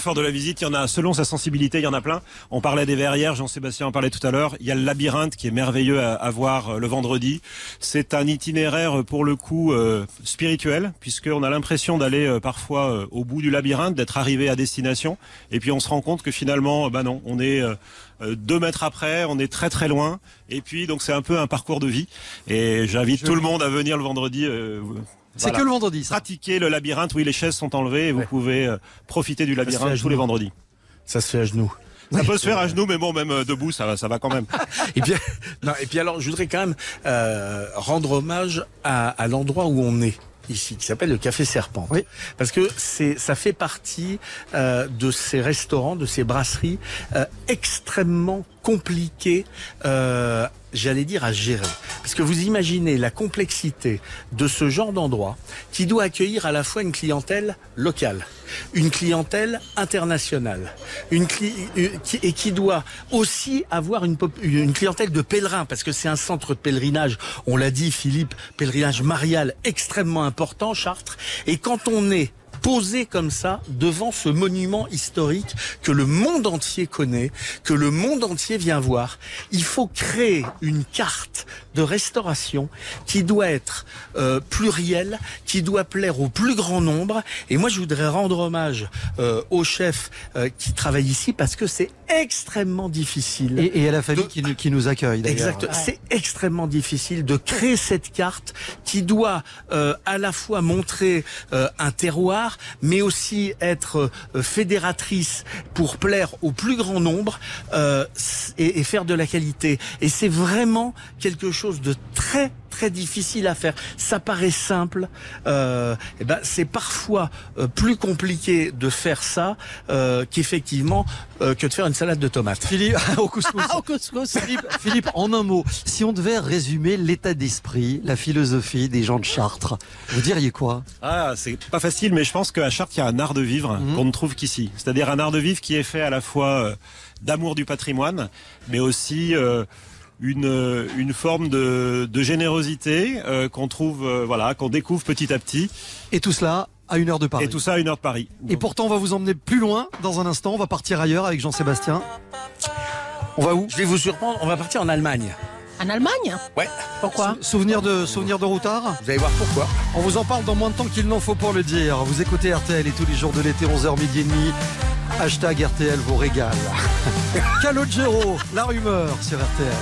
fort de la visite, il y en a, selon sa sensibilité, il y en a plein. On parlait des verrières, Jean-Sébastien en parlait tout à l'heure. Il y a le labyrinthe qui est merveilleux à, à voir le vendredi. C'est un itinéraire pour le coup euh, spirituel, puisqu'on a l'impression d'aller euh, parfois euh, au bout du labyrinthe, d'être arrivé à destination. Et puis on se rend compte que finalement, bah non, on est... Euh, deux mètres après, on est très très loin. Et puis donc c'est un peu un parcours de vie. Et j'invite Je tout le monde à venir le vendredi. Euh, c'est voilà. que le vendredi, ça. Pratiquer le labyrinthe. Oui, les chaises sont enlevées et vous ouais. pouvez euh, profiter du labyrinthe tous les vendredis. Ça se fait à genoux. Ça oui, peut se faire à genoux, mais bon, même euh, debout, ça va, ça va quand même. et puis, non, et puis alors, je voudrais quand même euh, rendre hommage à, à l'endroit où on est ici, qui s'appelle le Café Serpente. Oui. Parce que c'est, ça fait partie euh, de ces restaurants, de ces brasseries euh, extrêmement compliquées, euh, j'allais dire, à gérer. Parce que vous imaginez la complexité de ce genre d'endroit qui doit accueillir à la fois une clientèle locale, une clientèle internationale, une cli qui, et qui doit aussi avoir une, une clientèle de pèlerins, parce que c'est un centre de pèlerinage, on l'a dit Philippe, pèlerinage marial extrêmement important, Chartres, et quand on est posé comme ça devant ce monument historique que le monde entier connaît, que le monde entier vient voir, il faut créer une carte de restauration qui doit être euh, plurielle, qui doit plaire au plus grand nombre. Et moi, je voudrais rendre hommage euh, aux chefs euh, qui travaillent ici parce que c'est extrêmement difficile. Et, et à la famille de... qui, nous, qui nous accueille d'ailleurs. Exact. Ouais. C'est extrêmement difficile de créer cette carte qui doit euh, à la fois montrer euh, un terroir, mais aussi être euh, fédératrice pour plaire au plus grand nombre euh, et, et faire de la qualité. Et c'est vraiment quelque chose de très très difficile à faire. Ça paraît simple, euh, et ben c'est parfois euh, plus compliqué de faire ça euh, qu'effectivement euh, que de faire une salade de tomates. Philippe, au couscous. au couscous. Philippe, Philippe, en un mot, si on devait résumer l'état d'esprit, la philosophie des gens de Chartres, vous diriez quoi? Ah, c'est pas facile, mais je pense qu'à Chartres, il y a un art de vivre mmh. qu'on ne trouve qu'ici. C'est-à-dire un art de vivre qui est fait à la fois euh, d'amour du patrimoine, mais aussi euh, une une forme de, de générosité euh, qu'on trouve, euh, voilà, qu'on découvre petit à petit. Et tout cela à une heure de Paris. Et tout ça à une heure de Paris. Et pourtant, on va vous emmener plus loin dans un instant. On va partir ailleurs avec Jean-Sébastien. On va où? Je vais vous surprendre. On va partir en Allemagne. En Allemagne? Ouais. Pourquoi? Souvenir de souvenir de routard? Vous allez voir pourquoi. On vous en parle dans moins de temps qu'il n'en faut pour le dire. Vous écoutez R T L et tous les jours de l'été, onze heures midi et demi. Hashtag R T L vous régale. Calogero, la rumeur sur R T L.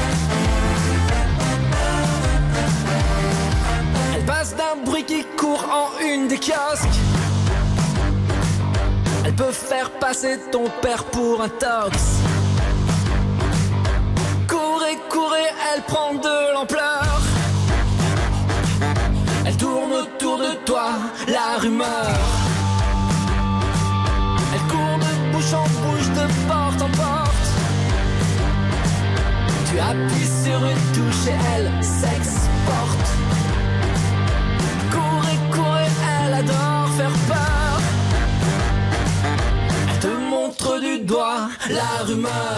Elle passe d'un bruit qui court en une des kiosques. Elle peut faire passer ton père pour un tox. Courez, courez, elle prend de l'ampleur. Elle tourne autour de toi, la rumeur. Elle court de bouche en bouche, de porte en porte. Tu appuies sur une touche et elle s'exporte. Courez, courez, elle adore faire peur. Elle te montre du doigt, la rumeur.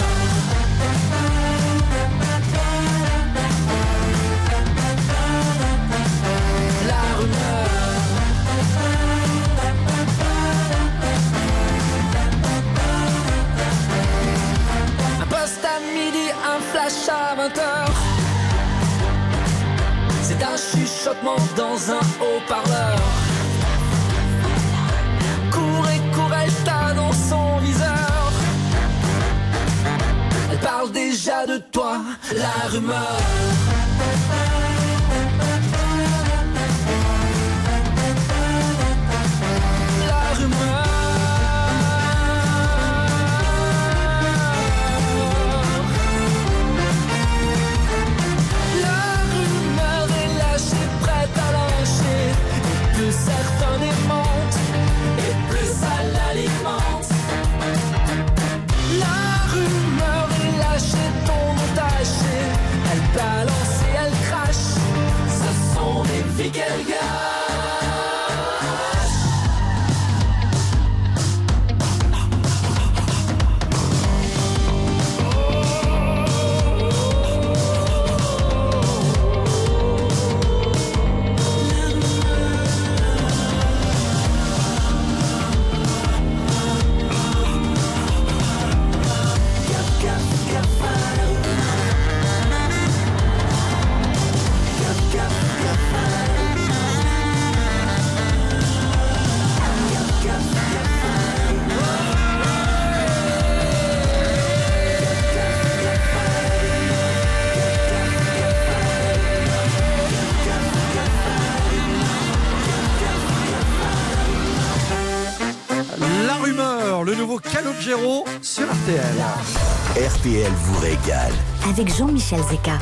Flash à vingt heures. C'est un chuchotement dans un haut-parleur. Courez, courez, t'as dans son viseur. Elle parle déjà de toi, la rumeur. La rumeur. Plus certains démentent et plus ça l'alimente. La rumeur est lâchée, ton nom taché. Elle balance heures, le nouveau Calogero sur R T L. R T L vous régale. Avec Jean-Michel Zeka.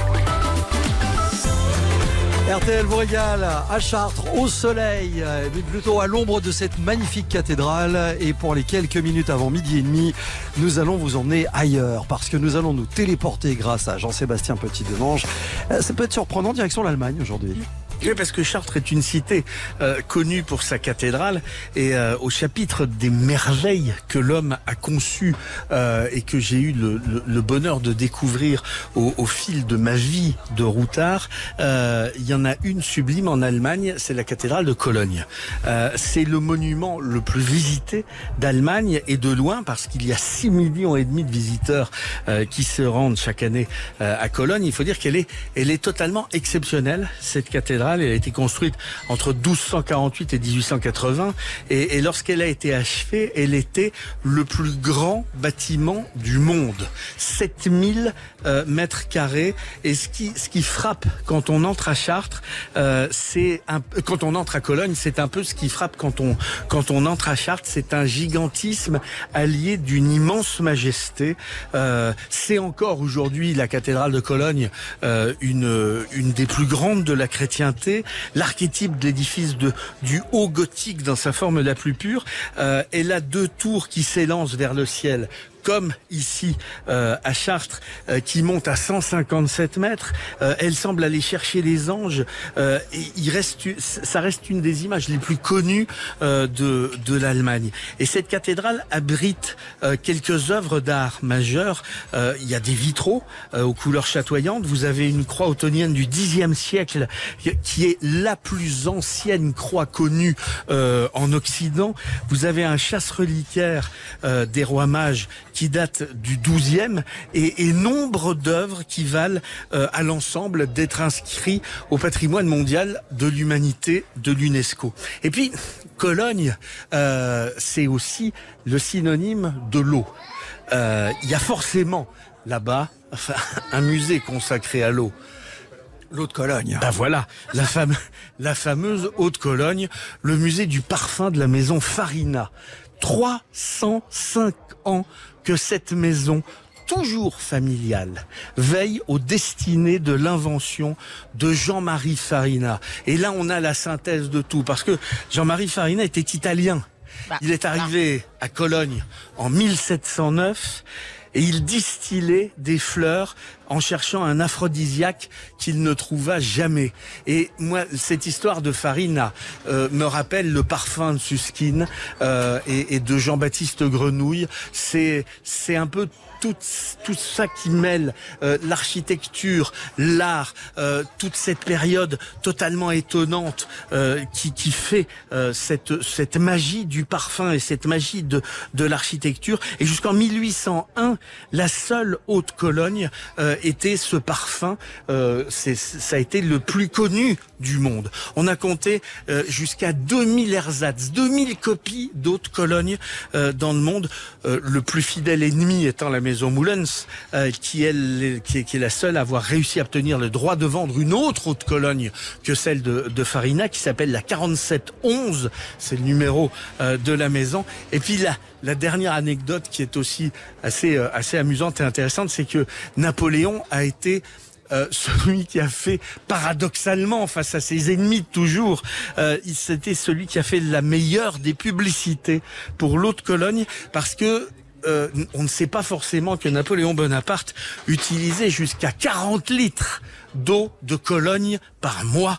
R T L vous régale à Chartres, au soleil, mais plutôt à l'ombre de cette magnifique cathédrale. Et pour les quelques minutes avant midi et demi, nous allons vous emmener ailleurs, parce que nous allons nous téléporter grâce à Jean-Sébastien Petit-Demange. Ça peut être surprenant, direction l'Allemagne aujourd'hui. Oui, parce que Chartres est une cité euh, connue pour sa cathédrale et euh, au chapitre des merveilles que l'homme a conçues euh, et que j'ai eu le, le, le bonheur de découvrir au, au fil de ma vie de routard, euh, il y en a une sublime en Allemagne, c'est la cathédrale de Cologne. Euh, c'est le monument le plus visité d'Allemagne et de loin parce qu'il y a six millions et demi de visiteurs euh, qui se rendent chaque année euh, à Cologne. Il faut dire qu'elle est, elle est totalement exceptionnelle, cette cathédrale. Elle a été construite entre douze cent quarante-huit et dix-huit cent quatre-vingts et, et lorsqu'elle a été achevée, elle était le plus grand bâtiment du monde. sept mille euh, mètres carrés. Et ce qui, ce qui frappe quand on entre à Chartres, euh, c'est un, quand on entre à Cologne, c'est un peu ce qui frappe quand on, quand on entre à Chartres. C'est un gigantisme allié d'une immense majesté. Euh, c'est encore aujourd'hui la cathédrale de Cologne, euh, une, une des plus grandes de la chrétienté. L'archétype de l'édifice de, du haut gothique dans sa forme la plus pure. Euh, elle a deux tours qui s'élancent vers le ciel, comme ici euh, à Chartres, euh, qui monte à cent cinquante-sept mètres. Euh, elle semble aller chercher les anges. Euh, et il reste, ça reste une des images les plus connues euh, de, de l'Allemagne. Et cette cathédrale abrite euh, quelques œuvres d'art majeures. Euh, il y a des vitraux euh, aux couleurs chatoyantes. Vous avez une croix ottonienne du dixième siècle, qui est la plus ancienne croix connue euh, en Occident. Vous avez un chasse-reliquaire euh, des rois mages qui date du douzième et, et nombre d'œuvres qui valent euh, à l'ensemble d'être inscrits au patrimoine mondial de l'humanité de l'UNESCO. Et puis, Cologne, euh, c'est aussi le synonyme de l'eau. Euh, il y a forcément là-bas enfin, un musée consacré à l'eau. L'eau de Cologne. Ben voilà, la, fame, la fameuse eau de Cologne, le musée du parfum de la maison Farina. trois cent cinq ans que cette maison, toujours familiale, veille aux destinées de l'invention de Jean-Marie Farina. Et là, on a la synthèse de tout, parce que Jean-Marie Farina était italien. Bah, il est arrivé à Cologne en mille sept cent neuf et il distillait des fleurs en cherchant un aphrodisiaque qu'il ne trouva jamais. Et moi, cette histoire de Farina euh, me rappelle le parfum de Susskind euh, et, et de Jean-Baptiste Grenouille. C'est c'est un peu tout, tout ça qui mêle euh, l'architecture, l'art, euh, toute cette période totalement étonnante euh, qui, qui fait euh, cette, cette magie du parfum et cette magie de, de l'architecture. Et jusqu'en mille huit cent un, la seule Haute Cologne euh, était ce parfum. Euh, c'est, ça a été le plus connu du monde. On a compté euh, jusqu'à deux mille ersatz, deux mille copies d'Haute Cologne euh, dans le monde. Euh, le plus fidèle ennemi étant la maison Moulins, euh, qui, est, qui, est, qui est la seule à avoir réussi à obtenir le droit de vendre une autre Haute Cologne que celle de, de Farina, qui s'appelle la quarante-sept onze. C'est le numéro euh, de la maison. Et puis la, la dernière anecdote qui est aussi assez, euh, assez amusante et intéressante, c'est que Napoléon a été Euh, celui qui a fait, paradoxalement, face à ses ennemis de toujours, euh, c'était celui qui a fait la meilleure des publicités pour l'Haute Cologne, parce que euh, on ne sait pas forcément que Napoléon Bonaparte utilisait jusqu'à quarante litres d'eau de Cologne par mois.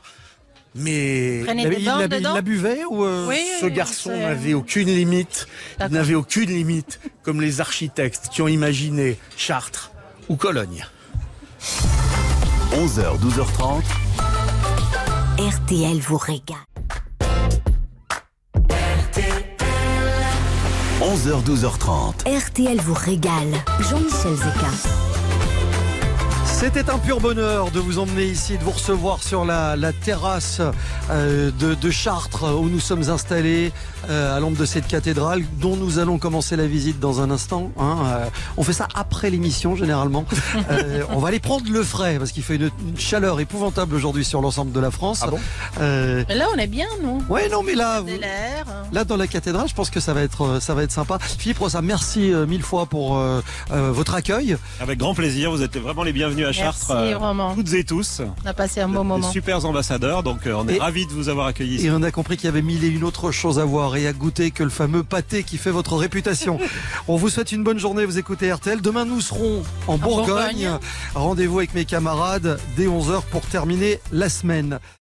Mais il, il, la, il la buvait ou euh... oui, ce garçon n'avait aucune limite. Il n'avait aucune limite, comme les architectes qui ont imaginé Chartres ou Cologne. onze heures, douze heures trente. R T L vous régale. onze heures, douze heures trente. R T L vous régale. Jean-Michel Zeka. C'était un pur bonheur de vous emmener ici, de vous recevoir sur la, la terrasse euh, de, de Chartres où nous sommes installés euh, à l'ombre de cette cathédrale dont nous allons commencer la visite dans un instant. Hein. Euh, on fait ça après l'émission généralement. Euh, on va aller prendre le frais parce qu'il fait une, une chaleur épouvantable aujourd'hui sur l'ensemble de la France. Ah bon euh, mais là on est bien, non? Ouais, non mais là... Vous... l'air. là dans la cathédrale, je pense que ça va être, ça va être sympa. Philippe Rossa, merci euh, mille fois pour euh, euh, votre accueil. Avec grand plaisir, vous êtes vraiment les bienvenus à Chartres. Merci, euh, vraiment. Toutes et tous. On a passé un bon des moment. Super ambassadeurs, donc euh, on est Et- ravis de vous avoir accueillis ici. Et on a compris qu'il y avait mille et une autres choses à voir et à goûter que le fameux pâté qui fait votre réputation. On vous souhaite une bonne journée, vous écoutez R T L. Demain, nous serons en Bourgogne. Bourgogne. Rendez-vous avec mes camarades dès onze heures pour terminer la semaine.